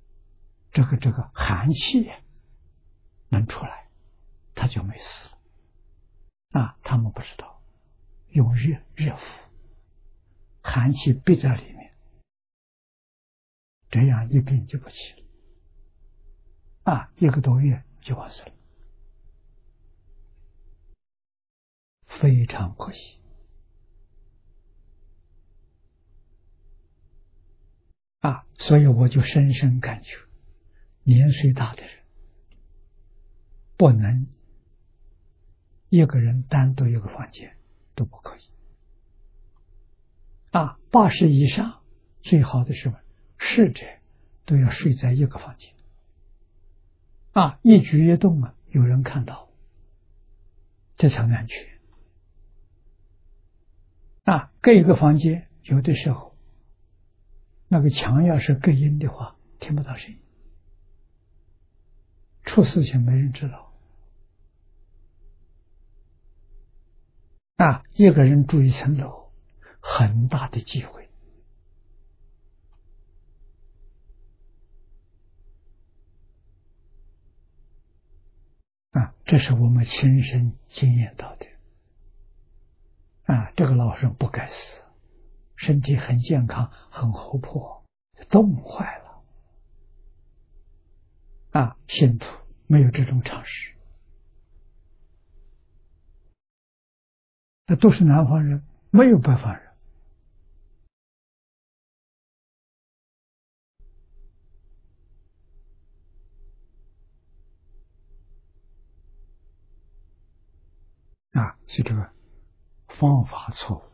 寒气能出来，他就没事了他们不知道，用热敷，寒气逼在里面，这样一病就不起了1个多月就完事了，非常可惜所以我就深深感觉年岁大的人不能一个人单独一个房间都不可以80以上最好的是逝者都要睡在一个房间一举一动有人看到，这才安全隔一个房间，有的时候那个墙要是隔音的话听不到声音，出事情没人知道一个人住一层楼， 很大的机会啊！这是我们亲身经验到的啊！这个老人不该死，身体很健康，很活泼，冻坏了啊！信徒没有这种常识，那都是南方人，没有北方人啊！是这个方法错误。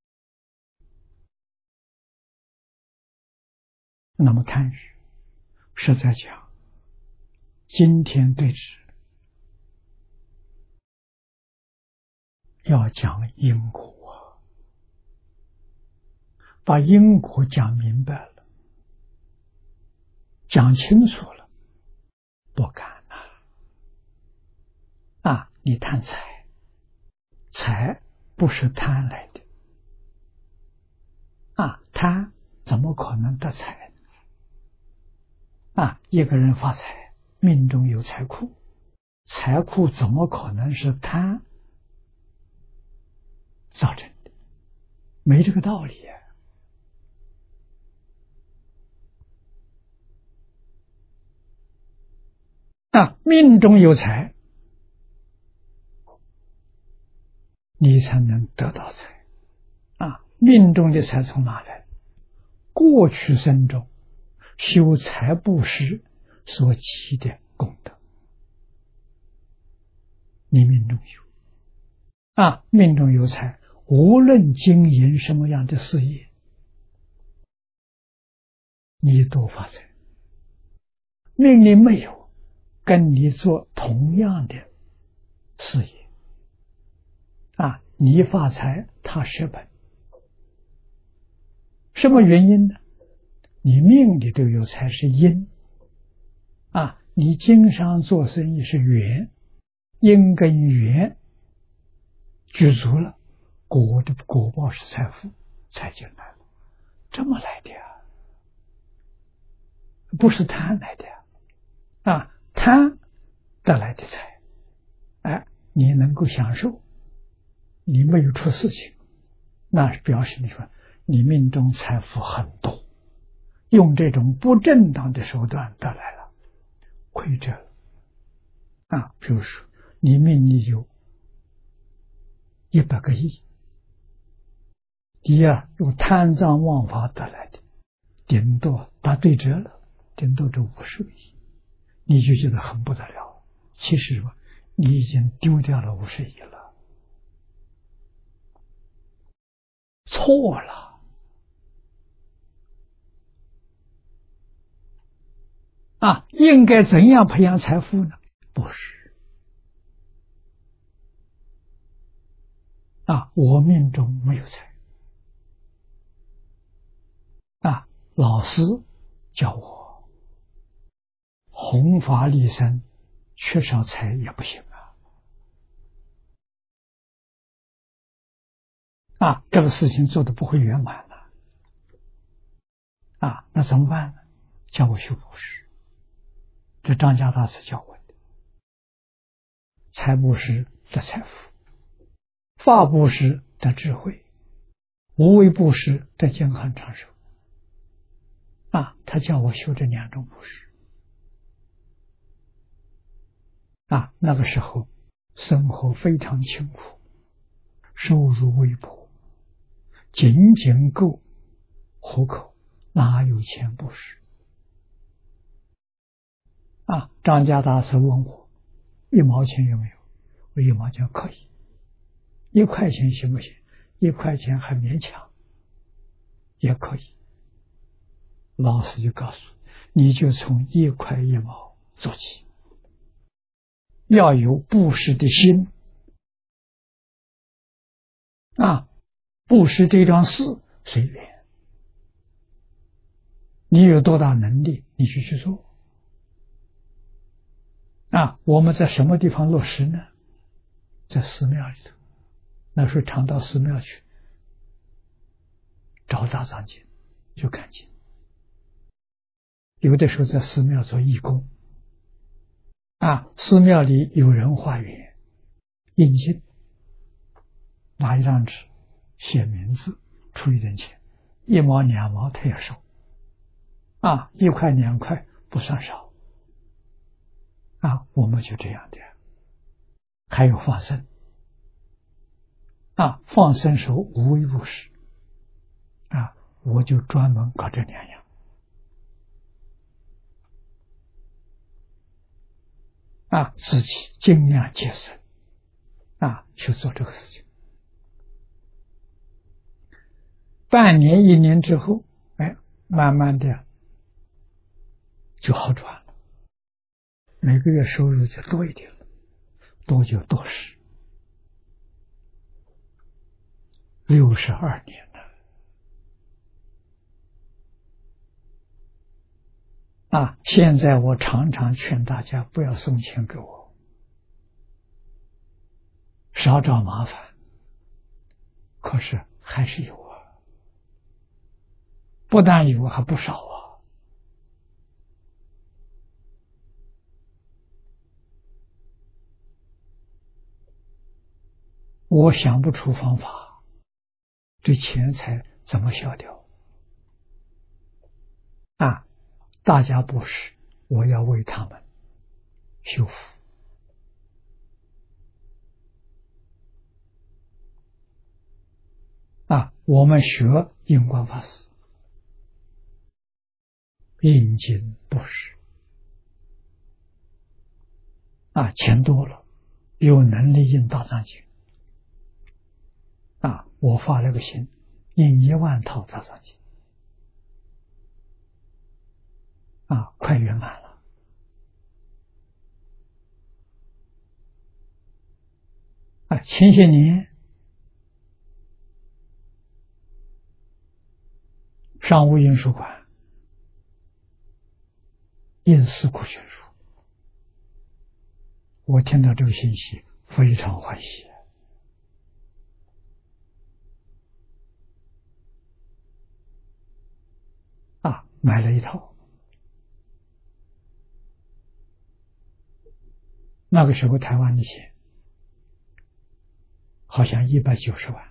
那么贪欲是在讲今天对峙，要讲因果，把因果讲明白了，讲清楚了，不敢啊！你贪财，财不是贪来的啊！贪怎么可能得财啊？一个人发财，命中有财库，财库怎么可能是贪造成的？没这个道理啊！命中有财，你才能得到财啊！命中的财从哪来？过去生中修财布施所起的功德，你命中有啊！命中有财，无论经营什么样的事业，你都发财。命里没有，跟你做同样的事业啊，你发财，他失本。什么原因呢？你命里都有财是因啊，你经商做生意是缘，因跟缘具足了，果的果报是财富才进来了，这么来的不是贪来的啊！贪得来的财，哎，你能够享受，你没有出事情，那是表示你说你命中财富很多，用这种不正当的手段得来了，亏着了啊！比如说你命里有100个亿，你用贪赃枉法得来的，顶多打对折了，顶多这50个亿，你就觉得很不得了。其实你已经丢掉了50亿了，错了啊！应该怎样培养财富呢？不是啊，我命中没有财啊，老师教我弘法利生，缺少财也不行啊，这个事情做的不会圆满了啊，那怎么办呢？教我修布施，这张家大师教我的，财布施得财富，法布施得智慧，无为布施得健康长寿啊，他叫我修这2种布施啊，那个时候生活非常清苦，收入微薄，仅仅够糊口，哪有钱布施啊？张家大师问我1毛钱有没有？我1毛钱可以，1块钱行不行？1块钱还勉强，也可以。老师就告诉你就从1块1毛做起，要有布施的心啊！布施这桩事随缘，你有多大能力，你就去做啊！我们在什么地方落实呢？在寺庙里头，那时候常到寺庙去找大藏经就看经，有的时候在寺庙做义工，寺庙里有人化缘印经，拿一张纸写名字，出一点钱，1毛2毛他也收，1块2块不算少我们就这样的。还有放生放生时候无为布施我就专门搞这2样自己尽量节省去做这个事情。半年1年之后，慢慢的就好转了，每个月收入就多一点了，多就多时，62年了。现在我常常劝大家不要送钱给我，少找麻烦，可是还是有不但有还不少我想不出方法，这钱财怎么消掉大家布施，我要为他们修福我们学印光法师印经布施钱多了，有能力印大藏经我发了个心，印1万套大藏经快圆满了前些年商务印书馆印4库全书，我听到这个信息非常欢喜买了1套，那个时候台湾的钱好像190万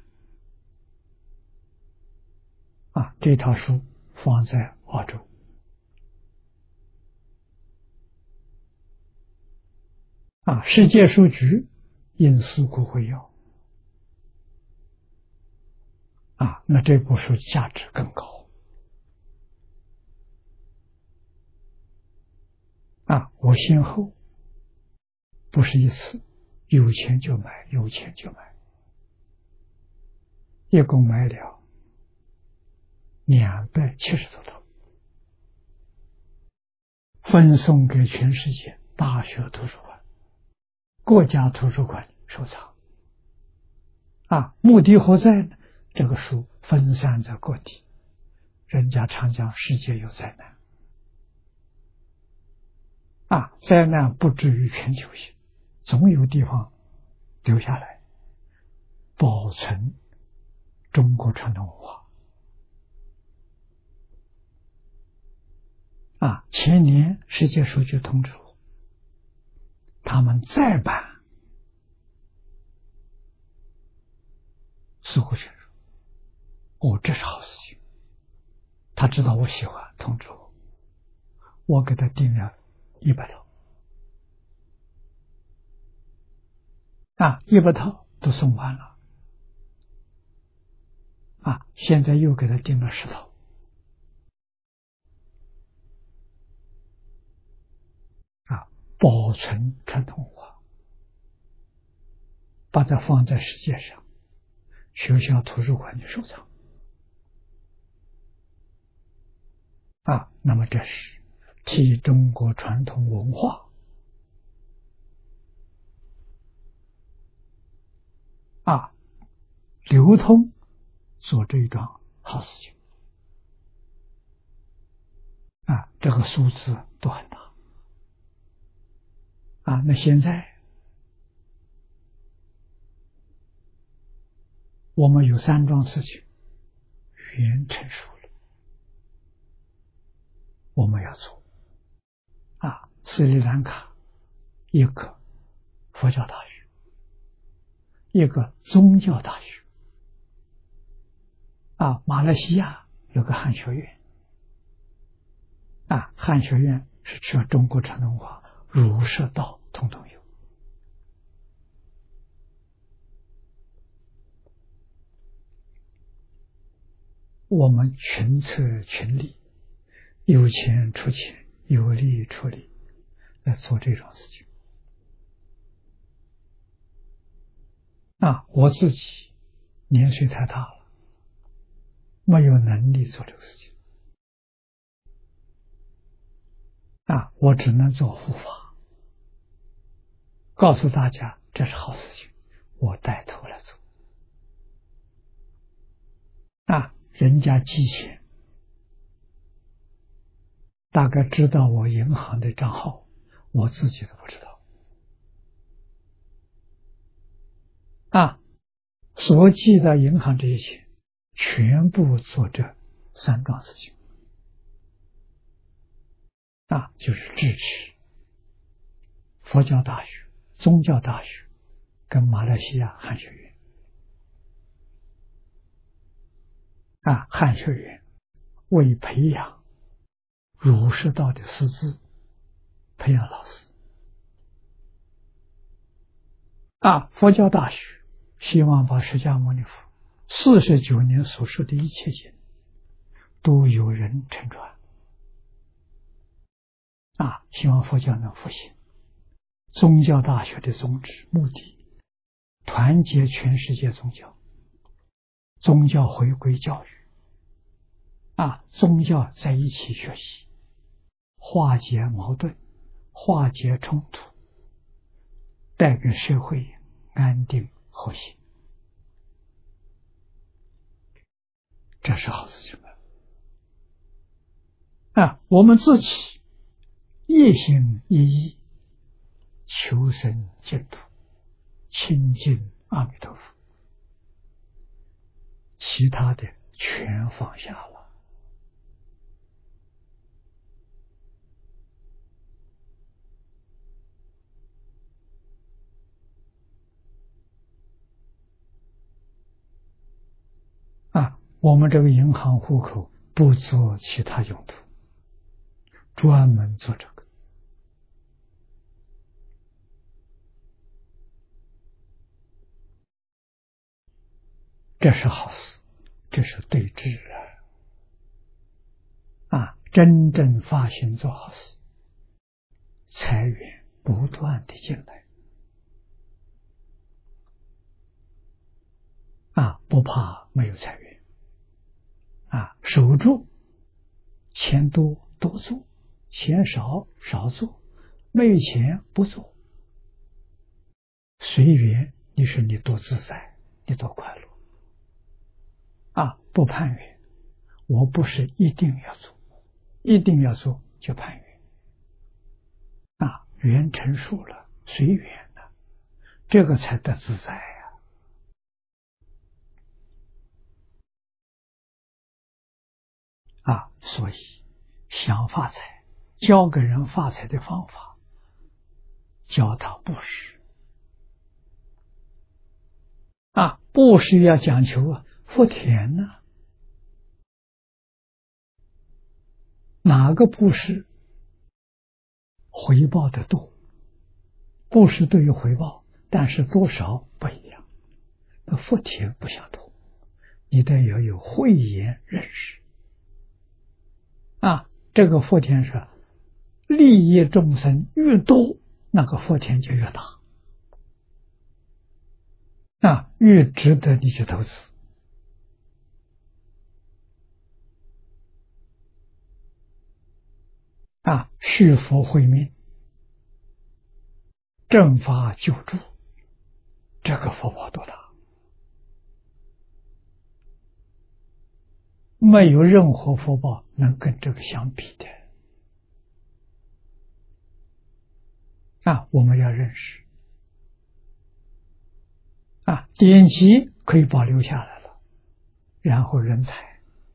这套书放在澳洲世界书局印4库会要那这部书价值更高我先后不是一次，有钱就买，有钱就买，一共买了270多套，分送给全世界大学图书馆、国家图书馆收藏目的何在呢？这个书分散在各地，人家常讲世界有灾难灾难不至于全球性，总有地方留下来保存中国传统文化前年世界书局通知我，他们再版4库全书这是好事情，他知道我喜欢，通知我给他订了100套100套都送完了现在又给他订了10套保存传统文化，把它放在世界上学校图书馆里收藏那么这是替中国传统文化流通做这一桩好事情这个数字都很大那现在我们有3桩事情缘成熟了，我们要做。斯里兰卡一个佛教大学，一个宗教大学。马来西亚有个汉学院。汉学院是指中国传统文化，儒释道统统有。我们群策群力，有钱出钱，有力出力，来做这种事情。我自己年岁太大了，没有能力做这个事情。我只能做护法，告诉大家这是好事情，我带头来做。人家寄钱，大概知道我银行的账号，我自己都不知道。所寄到银行这些钱，全部做这三桩事情。就是支持佛教大学、宗教大学跟马来西亚汉学院。汉学院为培养儒释道的师资，培养老师。佛教大学希望把释迦牟尼佛49年所说的一切经都有人承传。希望佛教能复兴。宗教大学的宗旨目的，团结全世界宗教，宗教回归教育。宗教在一起学习，化解矛盾，化解冲突，带给社会安定和谐。这是好事情。我们自己一心一意求生净土，亲近阿弥陀佛，其他的全放下了。我们这个银行户口不做其他用途，专门做这个。这是好事，这是对治真正发心做好事，财源不断的进来。不怕没有财源。守住，钱多多做，钱少少做，没有钱不做，随缘。你说你多自在，你多快乐。不攀缘，我不是一定要做，一定要做就攀缘。缘成熟了，随缘了，这个才得自在。所以想发财，教给人发财的方法，教他布施。布施要讲求福田呢。哪个布施回报的多？布施都有回报，但是多少不一样。那福田不相同，你得要有慧眼认识。这个福田是利益众生越多，那个福田就越大，越值得你去投资。续福慧命，正法救助，这个福报多大？没有任何福报能跟这个相比的。我们要认识。典籍可以保留下来了，然后人才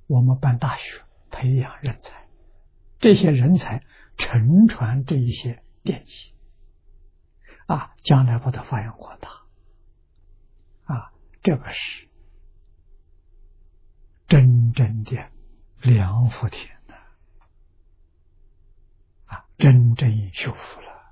我们办大学，培养人才，这些人才承传这一些典籍将来把它发扬光大这个是真正的良福田真正修福了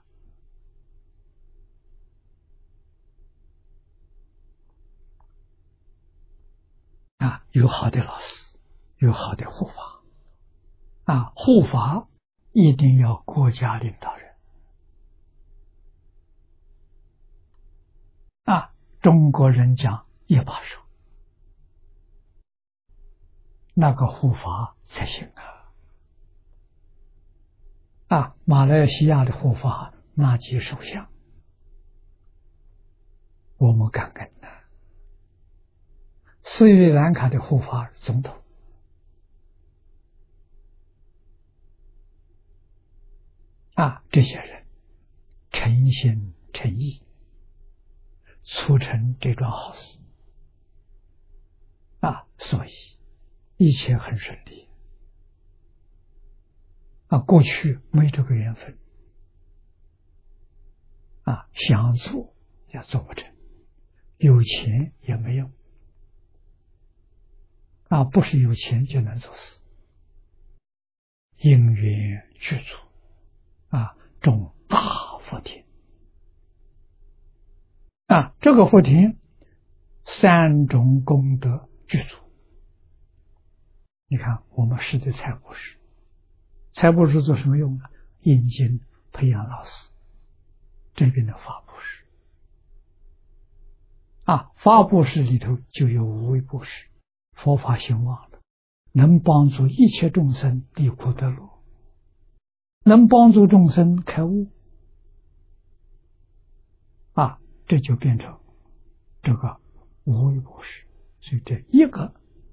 有好的老师，有好的护法护法一定要国家领导人中国人讲一把手，那个护法才行马来西亚的护法纳吉首相，我们感恩斯里兰卡的护法总统这些人诚心诚意促成这桩好事所以一切很顺利过去没这个缘分想做也做不成，有钱也没用不是有钱就能做事，因缘具足种大福田这个福田三种功德具足。你看我们是的财布施，财布施做什么用引经培养老师，这边的法布施法布施里头就有无为布施，佛法兴旺了，能帮助一切众生离苦得乐，能帮助众生开悟这就变成这个无为布施。所以这一个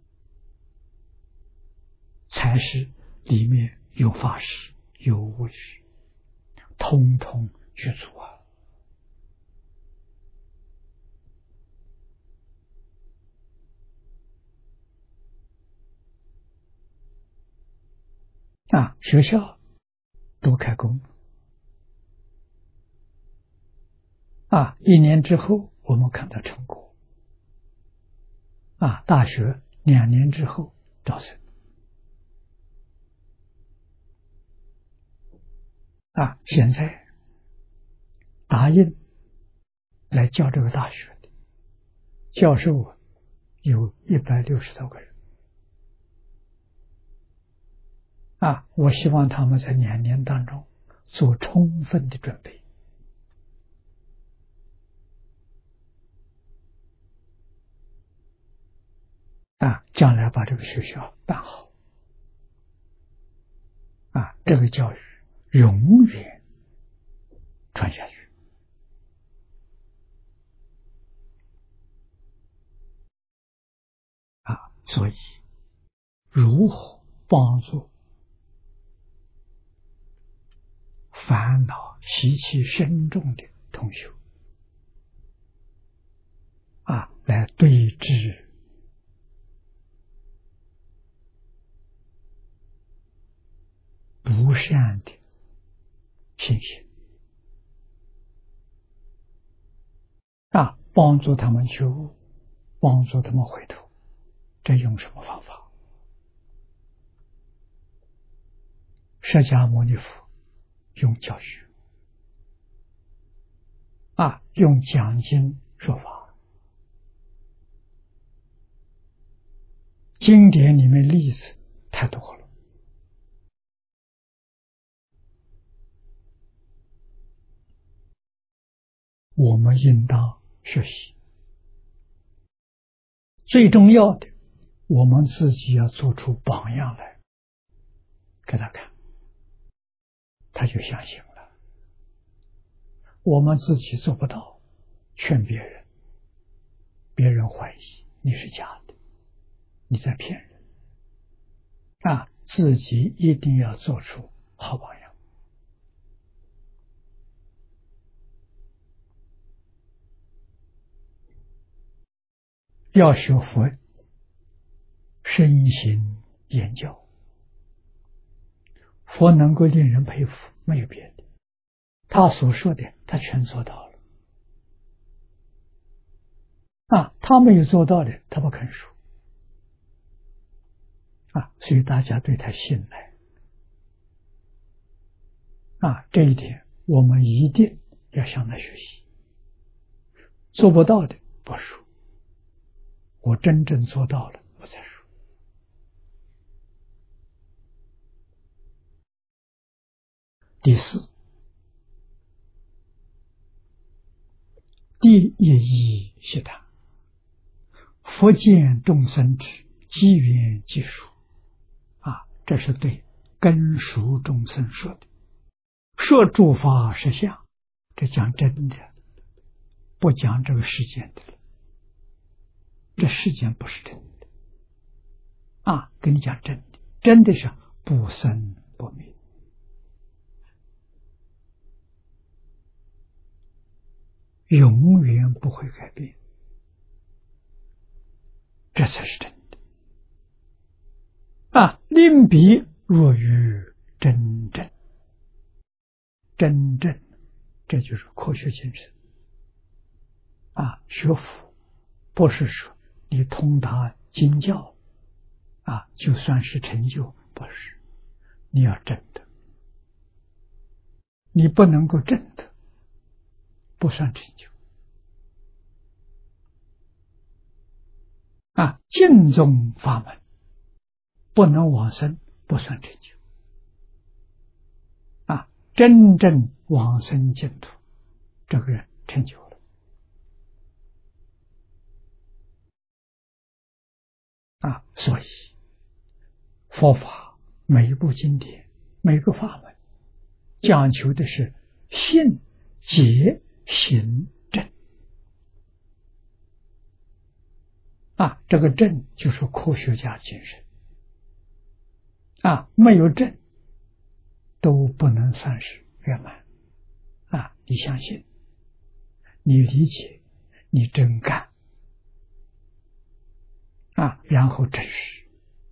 才是里面有法施有无为施，通通具足学校都开工1年之后我们看到成果大学2年之后招生现在答应来教这个大学的教授有160多个人我希望他们在2年当中做充分的准备将来把这个学校办好这个教育永远传下去所以如何帮助烦恼习气深重的同学来对治不善的信息帮助他们觉悟，帮助他们回头，这用什么方法？释迦牟尼佛用教学用讲经说法，经典里面例子太多了，我们应当学习。最重要的，我们自己要做出榜样来给他看，他就相信了。我们自己做不到，劝别人，别人怀疑你是假的，你在骗人自己一定要做出好榜样。要学佛，身心言教。佛能够令人佩服，没有别的，他所说的他全做到了。他没有做到的，他不肯说。所以大家对他信赖。这一点我们一定要向他学习。做不到的不说，我真正做到了，我再说。第四，第一义是他佛见众生之机缘技术。这是对根熟众生说的。说诸法实相，这讲真的，不讲这个世间的了。这世间不是真的。跟你讲真的，真的是不生不灭，永远不会改变，这才是真的。令彼若于真正，真正，这就是科学精神。学佛不是说你通达经教就算是成就，不是，你要真的，你不能够真的，不算成就。净宗法门不能往生，不算成就。真正往生净土，这个人成就了。所以佛法每一部经典，每个法门讲求的是信解行证。这个证就是科学家精神。没有证都不能算是圆满。你相信，你理解，你真干然后真实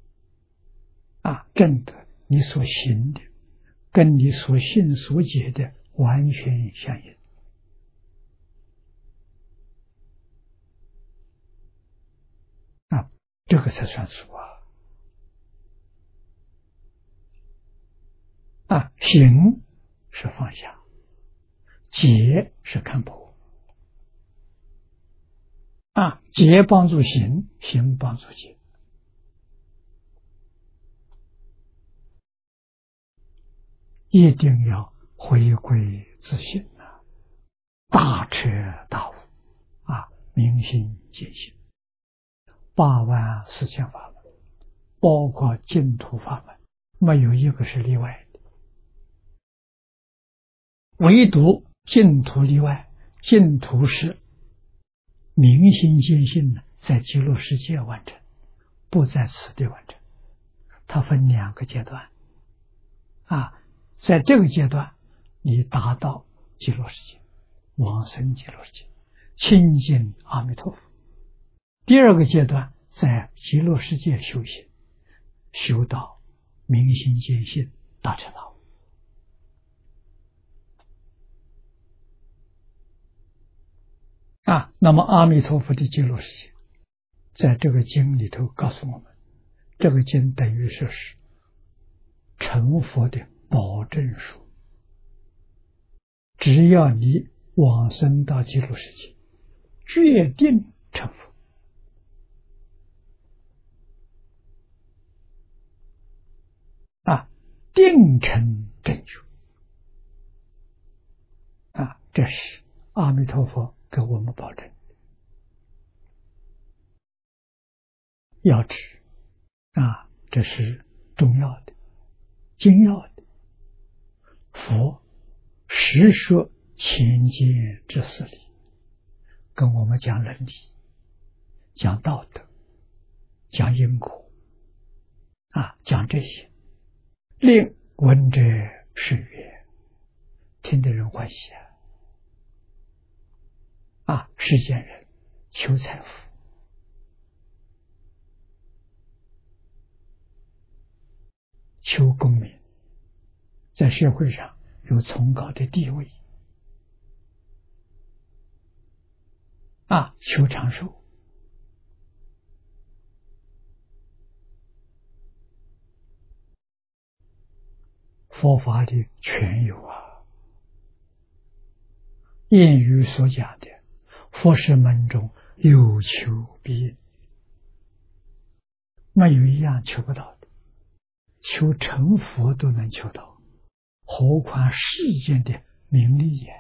真的你所行的跟你所信所解的完全相应。这个才算数行是放下，解是看破。解帮助行，行帮助解。一定要回归自信大彻大悟明心见性。84000法门，包括净土法门，没有一个是例外的，唯独净土例外。净土是明心见性在极乐世界完成，不在此地完成。它分2个阶段在这个阶段你达到极乐世界，往生极乐世界，亲近阿弥陀佛。第2个阶段在极乐世界修行，修到明心见性，大彻大悟。那么阿弥陀佛的极乐世界，在这个经里头告诉我们，这个经等于说是成佛的保证书。只要你往生到极乐世界，决定成佛。定成正觉这是阿弥陀佛给我们保证。要知这是重要的、精要的。佛实说前见之事理，跟我们讲伦理、讲道德、讲因果讲这些，令闻者是悦，听的人欢喜世间人求财富求功名，在社会上有崇高的地位，求长寿。佛法里全有啊。谚语所讲的佛事门中有求必应，没有一样求不到的，求成佛都能求到，何况世间的名利也，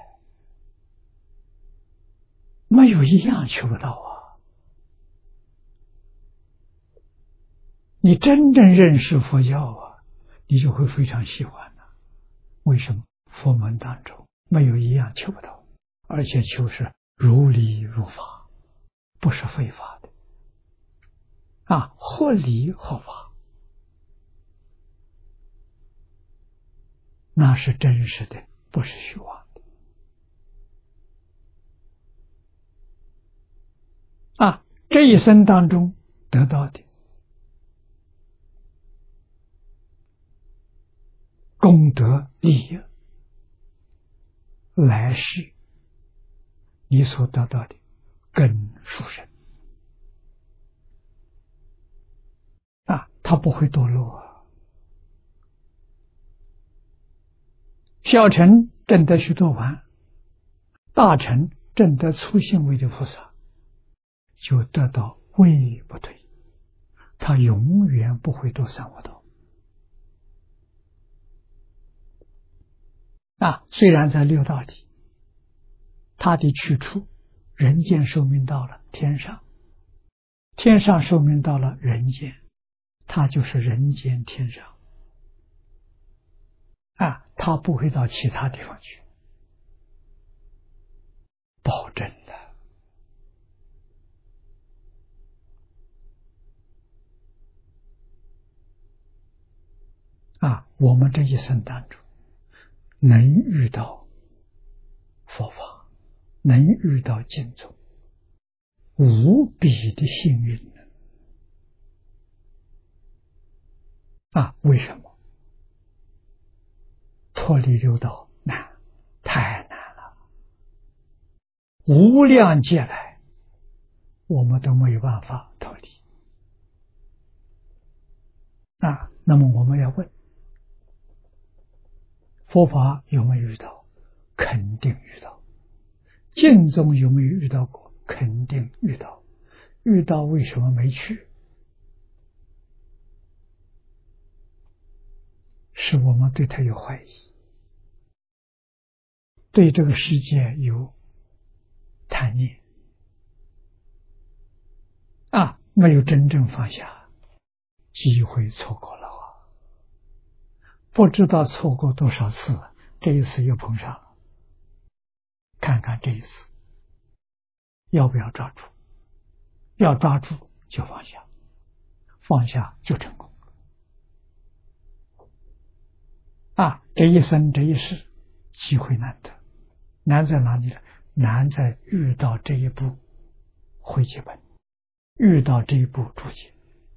没有一样求不到啊。你真正认识佛教啊，你就会非常喜欢了。为什么？佛门当中没有一样求不到，而且求是如理如法，不是非法的合理合法，那是真实的，不是虚妄的这一生当中得到的功德利益，来世你所得到的根殊胜他不会堕落小乘证得须多洹，大乘证得初信位的菩萨，就得到位不退，他永远不会堕三恶道虽然在六道里，他的去处，人间寿命到了天上，天上寿命到了人间，他就是人间天上他不会到其他地方去，保证的我们这一生当中能遇到佛法，能遇到净土，无比的幸运为什么？脱离六道难，太难了，无量劫来我们都没有办法脱离那么我们要问，佛法有没有遇到？肯定遇到。净宗有没有遇到过？肯定遇到。遇到为什么没去？是我们对他有怀疑，对这个世界有贪念没有真正放下，机会错过了不知道错过多少次了，这一次又碰上了，看看这一次要不要抓住？要抓住就放下，放下就成功这一生这一世机会难得，难在哪里呢？难在遇到这一部会解本，遇到这一部注解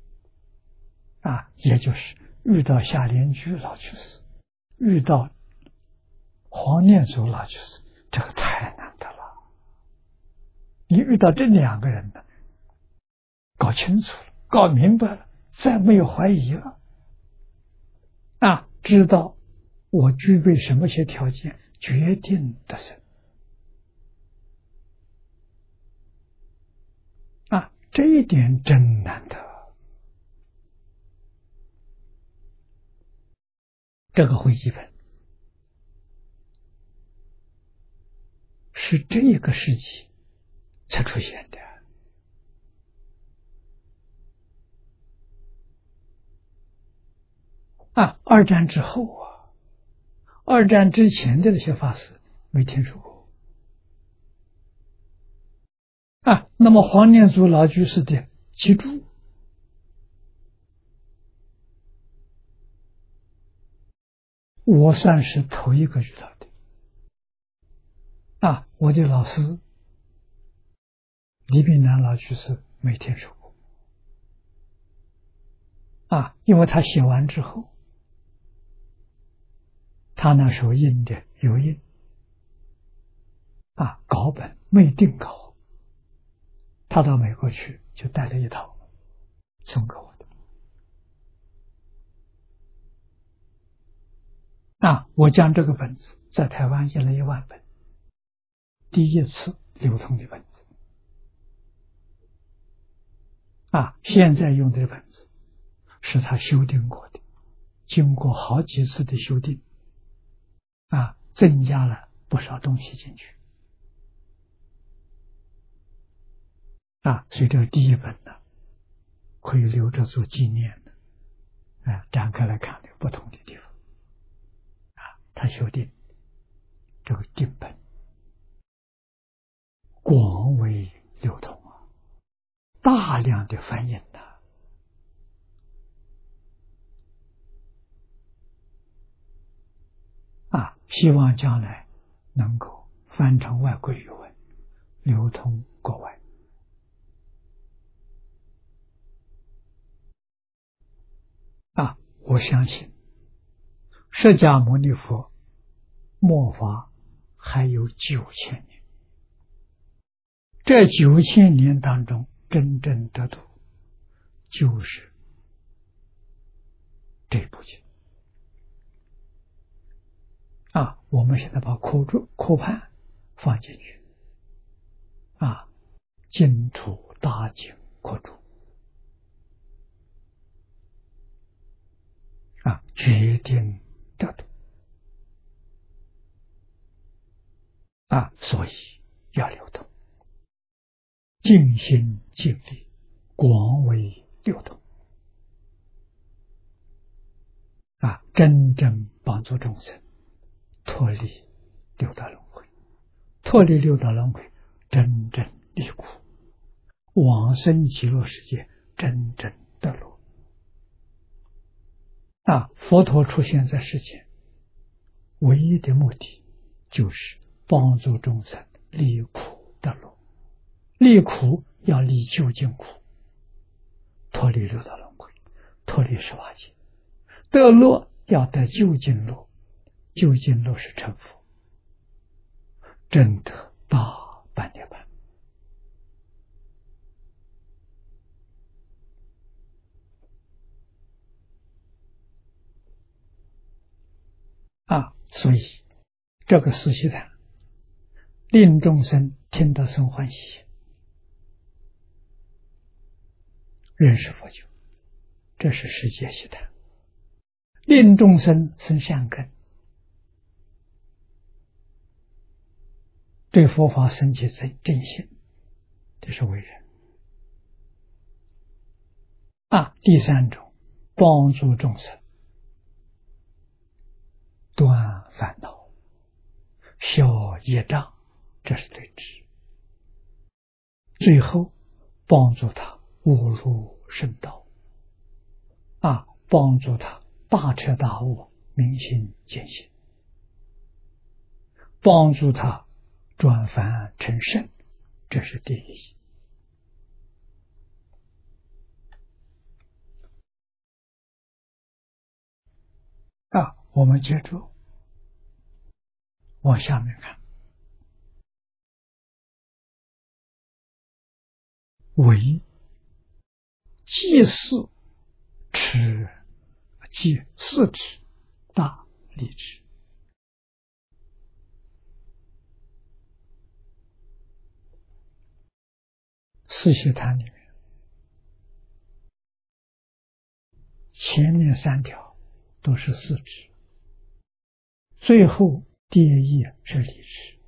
也就是遇到夏莲居老居士，遇到黄念祖老居士，这个太难得了。你遇到这两个人呢，搞清楚了，搞明白了，再没有怀疑了知道我具备什么些条件，决定得胜这一点真难得。这个会集本是这个世纪才出现的二战之后二战之前的那些法师没听说过那么黄念祖老居士的记注我算是头一个遇到的我的老师李炳南老居士没听说过因为他写完之后他那时候印的有印稿本没定稿，他到美国去就带了一套送给我的。我将这个本子在台湾印了10000本，第一次流通的本子。现在用的本子是他修订过的，经过好几次的修订，增加了不少东西进去。所以这个第一本呢，可以留着做纪念的。展开来看的不同的地方。他修订这个定本广为流通大量的翻译希望将来能够翻成外国语文，流通国外。我相信释迦牟尼佛末法还有9000年，这9000年当中真正得度就是这部经。我们现在把科判放进去，净土大经科注，决定得度。所以要流通，尽心尽力，广为流通，真正帮助众生脱离六道轮回，脱离六道轮回，真正离苦，往生极乐世界，真正得乐。佛陀出现在世间，唯一的目的就是帮助众生离苦得乐。离苦要离究竟苦，脱离六道轮回，脱离18界。得乐要得究竟乐，究竟乐是成佛，真得大般涅槃。所以这个四悉檀令众生听得生欢喜，认识佛教，这是世界悉檀；令众生生善根，对佛法生起正信，这是为人。第三种，帮助众生断烦恼，消业障，这是对治。最后帮助他悟入圣道，帮助他大彻大悟，明心见性，帮助他转凡成圣，这是第一。我们接着往下面看，为祭祀持，即四持大利持。四悉檀里面前面3条都是四持，最后第一页是理持。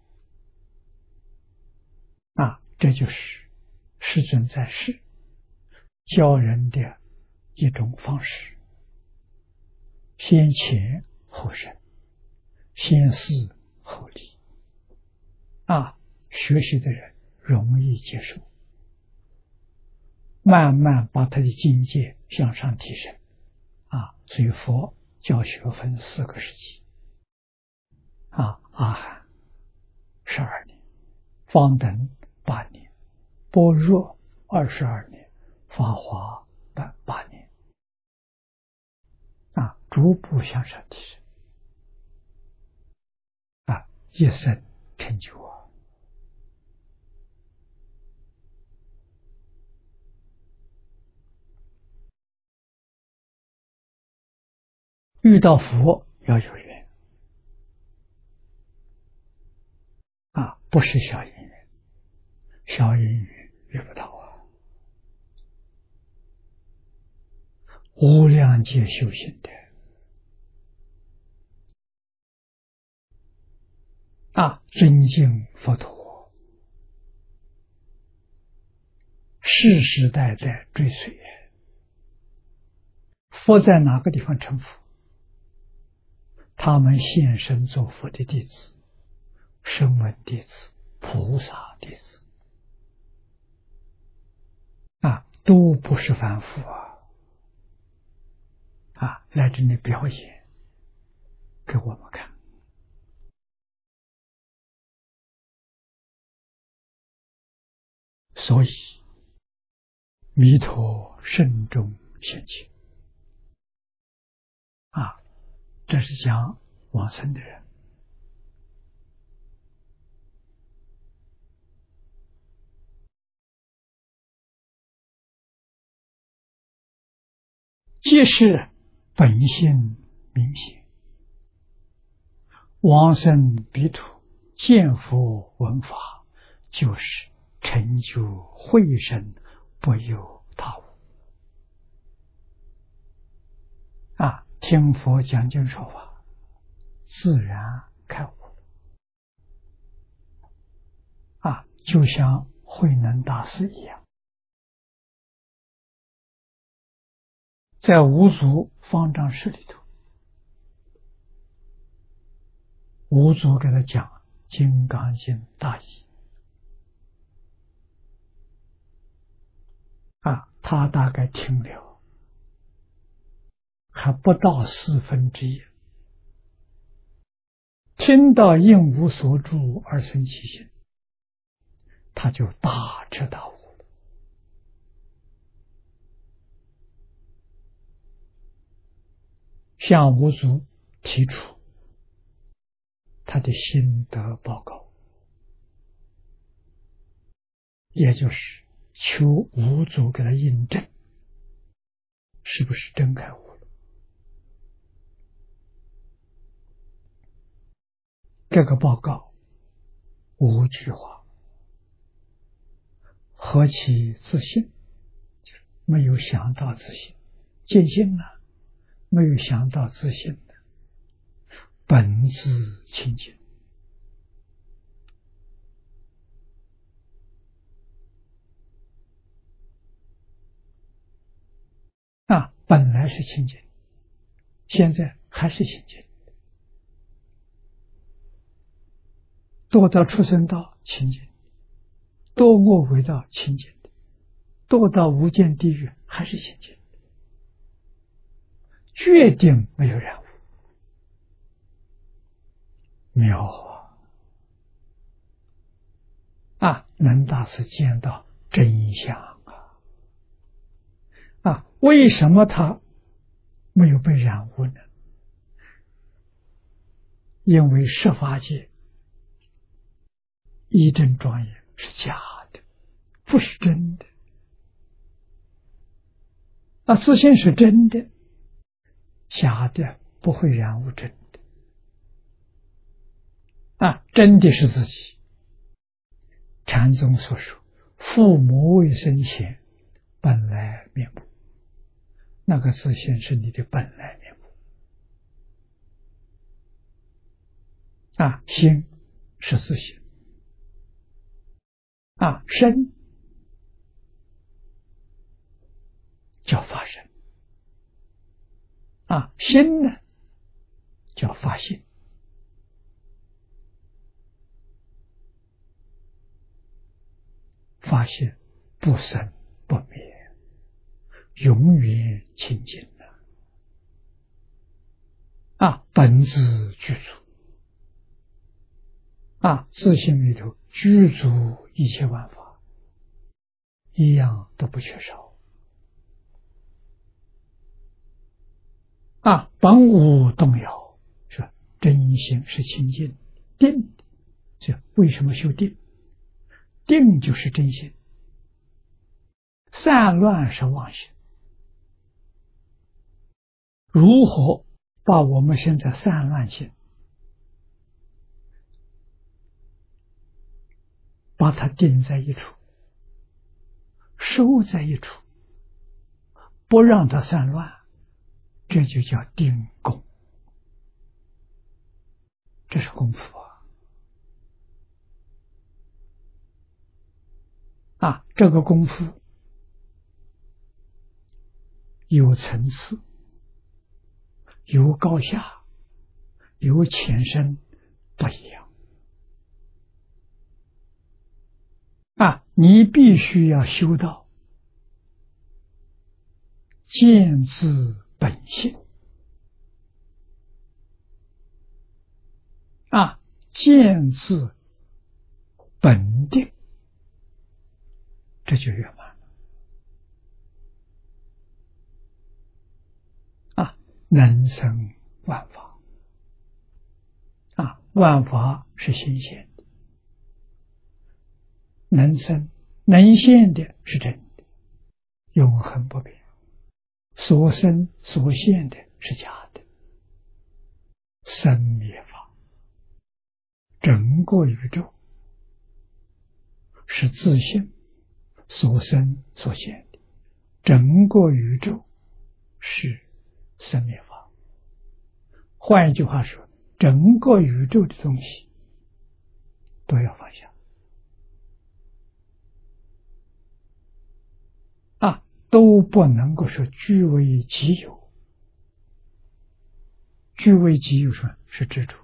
这就是世尊在世教人的一种方式，先前后生，先事后理。学习的人容易接受，慢慢把他的境界向上提升。所以佛教学分4个时期。阿含12年，方等8年，般若22年，法华8年。逐步向上提升。 一生成就啊！遇到佛要有缘啊，不是小因缘，小因缘遇不到啊。无量劫修行的啊，尊敬佛陀，世世代代追随。佛在哪个地方成佛？他们现身做佛的弟子，声闻弟子、菩萨弟子啊，都不是凡夫啊，来这里表演给我们看。所以弥陀慎重现前啊，这是讲往生的人。即是本性明显，往生彼土见佛闻法，就是成就慧身，不由他物啊！听佛讲经说法，自然开悟啊，就像慧能大师一样，在五祖方丈室里头，五祖给他讲《金刚经》大义啊，他大概听了还不到1/4，听到应无所住而生其心，他就大彻大悟了。向五祖提出他的心得报告，也就是求五祖给他印证是不是真开悟了。这个报告5句话，何其自信，没有想到自信，见性了，没有想到自信的本自清净啊，本来是清净，现在还是清净。堕到畜生道清净，堕恶鬼道清净，堕到无间地狱还是清净，决定没有染污，妙啊！能大师见到真相啊！为什么他没有被染污呢？因为十法界一真庄严是假的，不是真的啊！自信是真的，假的不会染污真的啊！真的是自己。禅宗所说，父母未生前本来面目，那个自信是你的本来面目啊！心是自信啊，身叫法身啊，心呢叫法性。法性不生不灭，永远清净啊，本自具足啊，自性里头具足一切万法，一样都不缺少啊，本无动摇，是真心是清净定的这为什么修定？定就是真心，散乱是妄心。如何把我们现在散乱心，把它定在一处，收在一处，不让它散乱，这就叫定功。这是功夫啊！这个功夫有层次，有高下，有浅深，不一样啊！你必须要修到见自本性啊，见自本定，这就圆满了啊！能生万法啊，万法是新鲜的，能生能现的是真的，永恒不变。所生所现的是假的，生灭法，整个宇宙是自性所生所现的，整个宇宙是生灭法。换一句话说，整个宇宙的东西都要放下啊，都不能够说据为己有。据为己有说是执着，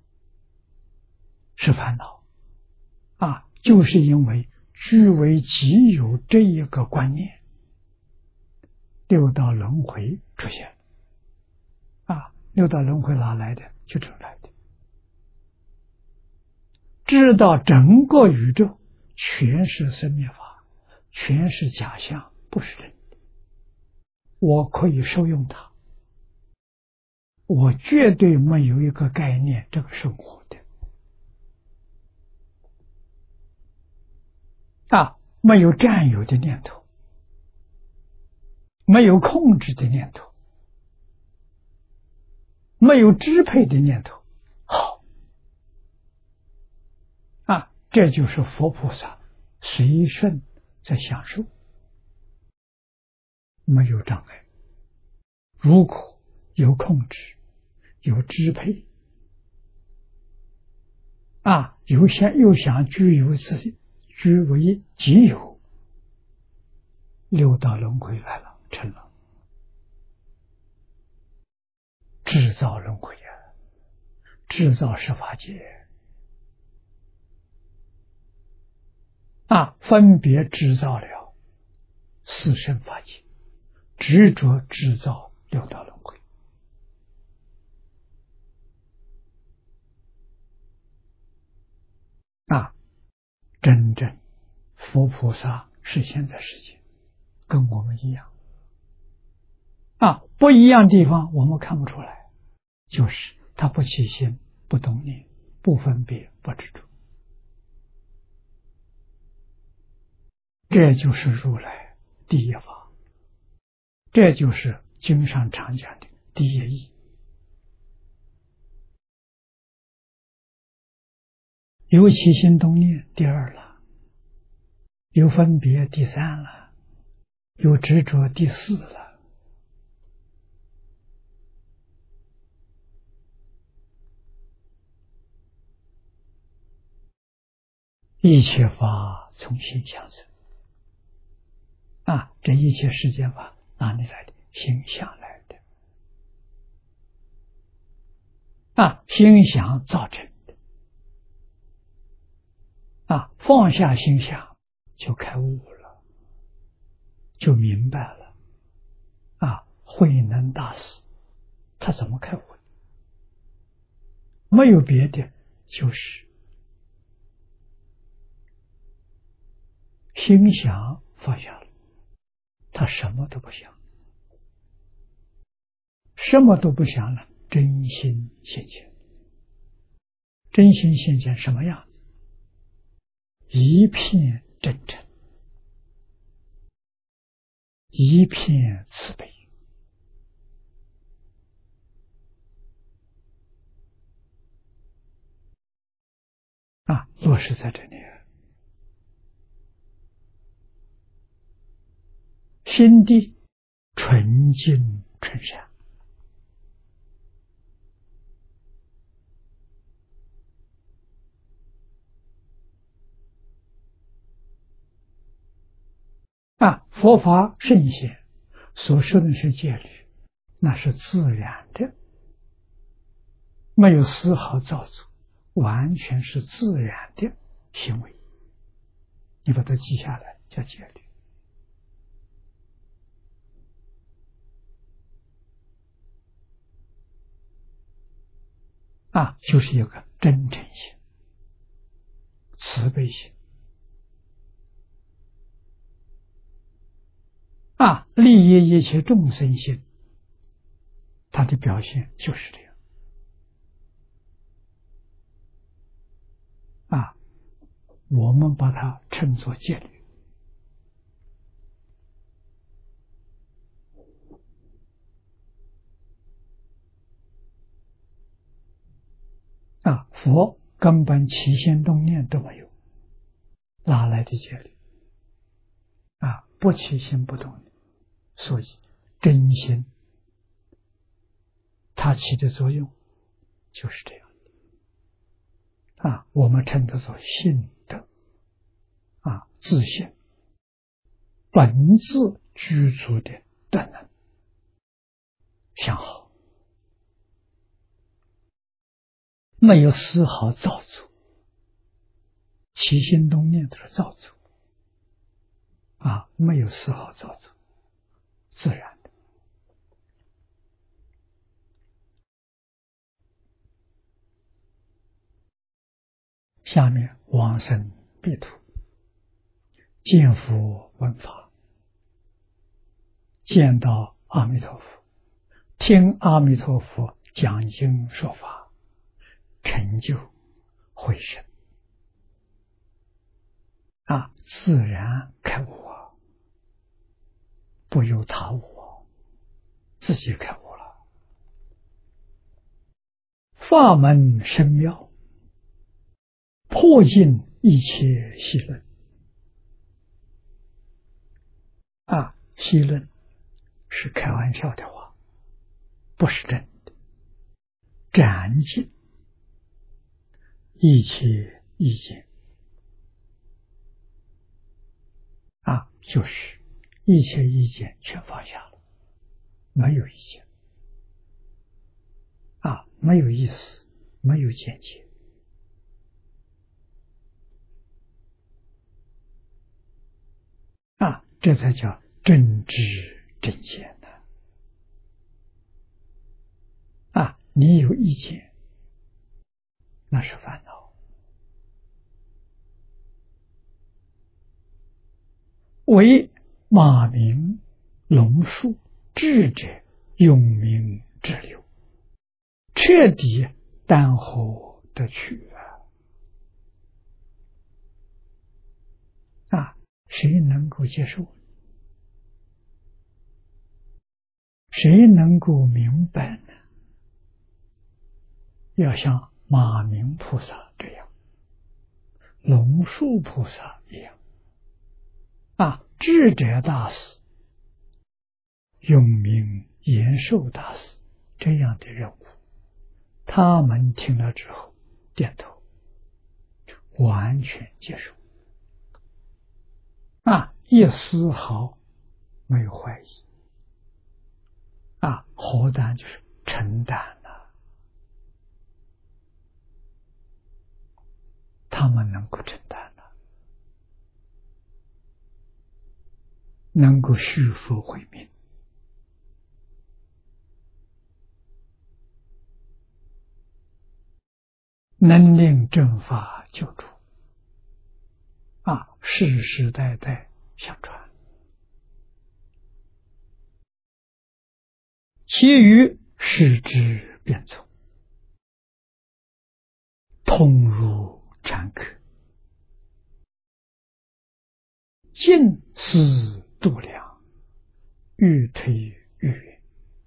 是烦恼啊，就是因为据为己有这一个观念，六道轮回出现了啊！六道轮回哪来的？就这来的。知道整个宇宙全是生灭法，全是假象，不是真的。我可以受用它，我绝对没有一个概念，这个是我的啊，没有占有的念头，没有控制的念头，没有支配的念头。好啊，这就是佛菩萨随顺在享受，没有障碍。如果有控制，有支配啊，又想居为己有，六道轮回来了，成了制造轮回啊，制造十法界啊，分别制造了四圣法界，执着制造六道轮回啊！真正佛菩萨是现在世界，跟我们一样啊，不一样地方我们看不出来，就是他不起心，不动念，不分别，不执着，这就是如来第一法，这就是经上常讲的第一义。有起心动念第二了，有分别第三了，有执着第四了。一切法从心想生啊，这一切世间法哪里来的？心想来的啊，心想造成的啊，放下心想就开悟了，就明白了啊，慧能大师他怎么开悟？没有别的，就是心想放下了，他什么都不想，什么都不想了，真心现前。真心现前什么样子？ 一片真诚，一片慈悲。落实在这里，心地纯净纯善。佛法圣贤所说的是戒律，那是自然的，没有丝毫造作，完全是自然的行为。你把它记下来，叫戒律。就是有个真诚心、慈悲心。利益一切众生心，它的表现就是这样。我们把它称作戒律。佛根本起心动念都没有，哪来的戒律？不起心不动念，所以真心它起的作用就是这样我们称它做信德自信本自具足的德能相好，没有丝毫造作，起心动念都是造作没有丝毫造作，自然的。下面往生彼土，见佛闻法，见到阿弥陀佛，听阿弥陀佛讲经说法，成就慧生自然开悟不由他悟自己开悟了。法门深妙，破尽一切戏论戏论是开玩笑的话，不是真的。斩尽一切意见就是一切意见全放下了，没有意见没有意思，没有见解这才叫正知正见你有意见，那是烦恼。为马鸣龙树，智者用名之流，彻底淡厚得去谁能够接受？谁能够明白呢？要像马鸣菩萨这样，龙树菩萨一样智者大师、永明延寿大师这样的人物，他们听了之后点头，完全接受一丝毫没有怀疑何担就是承担了，他们能够承担了，能够续佛慧命，能令正法救助世世代代相传，其余视之变从，通入禅客， 进思度量，愈推愈远。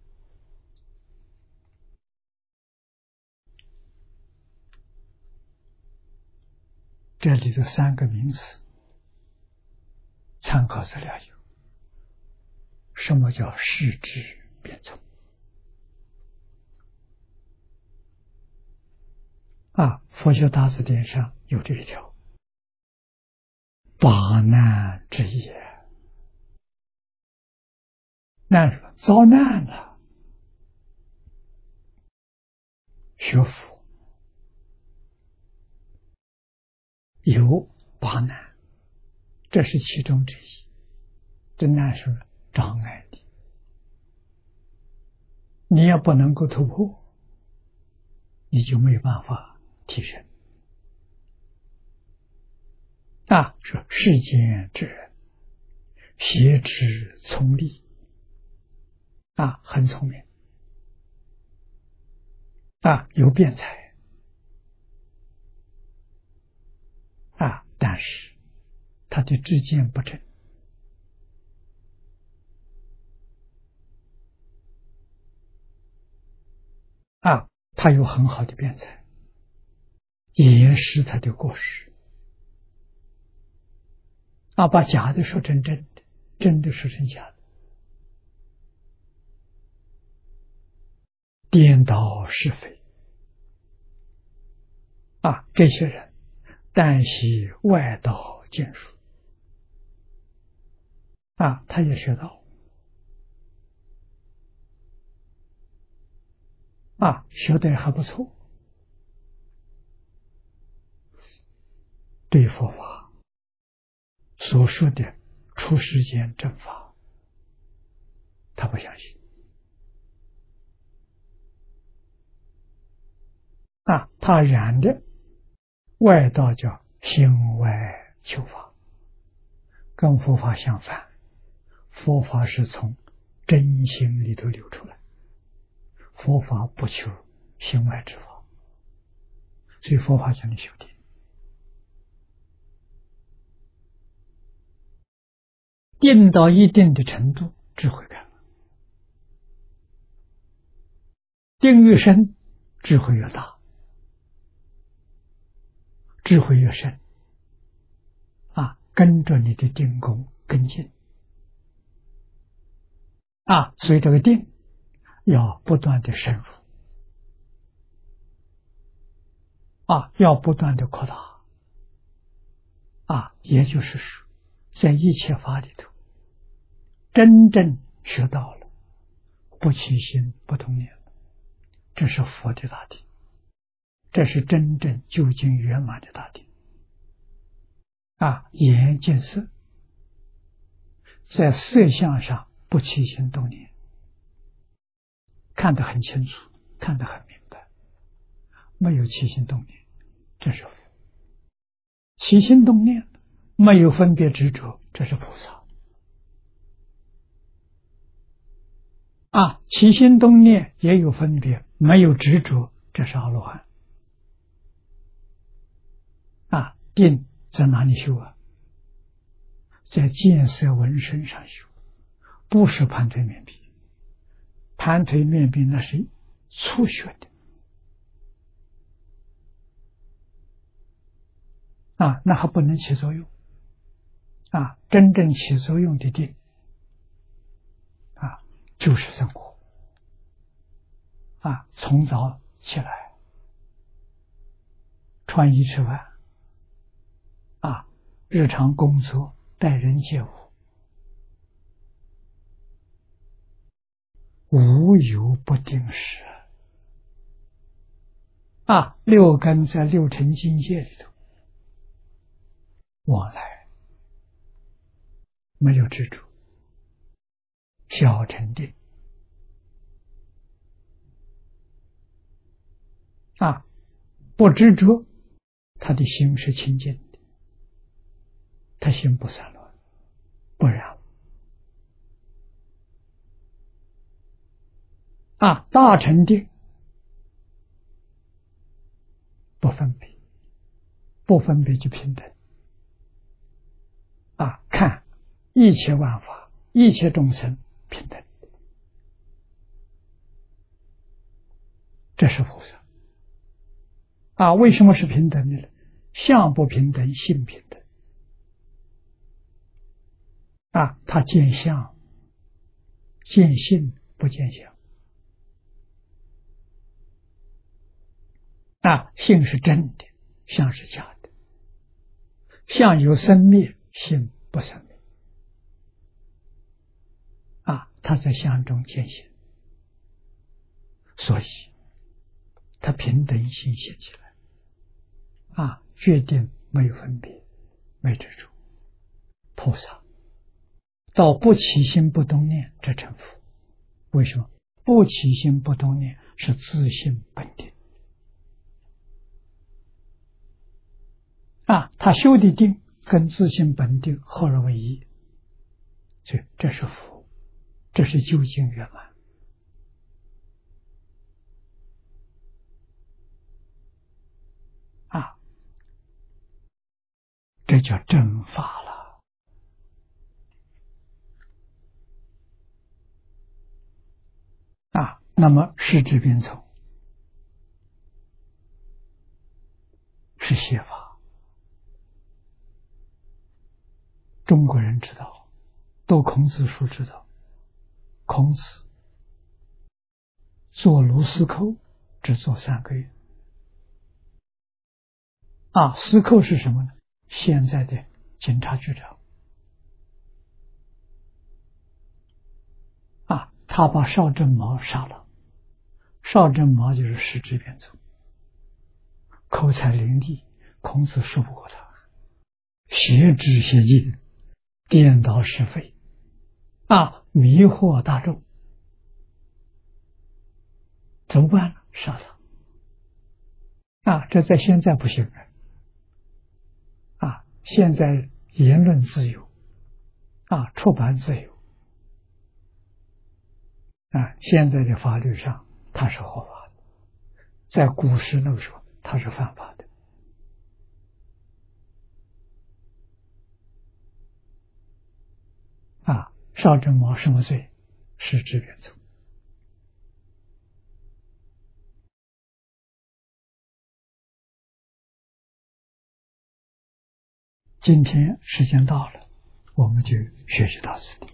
这里的3个名词参考资料有：什么叫视之变聪？佛学大字典上有这一条，八难之一。难什么？遭难了。学佛有八难，这是其中之一。这难是障碍的，你要不能够突破，你就没有办法提升。说世间之人，邪知聪利，很聪明，有辩才，但是他的知见不正。他有很好的辩才，也是他的过失。把假的说成真的，真的说成假的，颠倒是非。这些人但习外道见术，他也学到，学得还不错，对佛法所说的出世间正法，他不相信。他染的外道叫心外求法，跟佛法相反。佛法是从真心里头流出来，佛法不求心外之法，所以佛法叫你修定。定到一定的程度，智慧开了。定越深，智慧越大，智慧越深，跟着你的定功跟进。所以这个定要不断的深入，要不断的扩大。也就是说，在一切法里头，真正学到了不起心不动念，这是佛的大定，这是真正究竟圆满的大定。眼见色，在色相上不起心动念，看得很清楚，看得很明白，没有起心动念，这是佛。起心动念，没有分别执着，这是菩萨。起心动念也有分别，没有执着，这是阿罗汉。定在哪里修？在见色闻声上修，不是盘腿面壁。盘腿面壁那是初学的，那还不能起作用。真正起作用的定，就是生活。从早起来，穿衣吃饭，日常工作，待人接物，无有不定时。六根在六尘境界里头往来，没有执着，小成定。不执着，他的心是清净的，他心不散乱，不然大成定不分别，不分别就平等。看一切万法、一切众生平等，这是菩萨。为什么是平等的呢？相不平等，性平等。他见相，见性不见相。性是真的，相是假的。相有生灭，性不生灭。他在相中见性，所以他平等性现起来，决定没有分别，没执着。菩萨到不起心不动念，这成佛。为什么？不起心不动念是自性本定。他修的定跟自性本定合而为一，所以这是佛，这是究竟圆满。这叫正法了。那么识知变从是邪法，中国人知道，读孔子书知道，孔子做卢司寇只做3个月。司寇是什么呢？现在的警察局长。他把邵正毛杀了。邵正毛就是识知变从，口才伶俐，孔子说不过他，邪知邪见，颠倒是非，迷惑大众，怎么办呢？杀他。这在现在不行现在言论自由，出版自由，现在的法律上它是合法的，在古时那个时候它是犯法的。邵正毛什么罪？识知变从。今天时间到了，我们就学习到此地。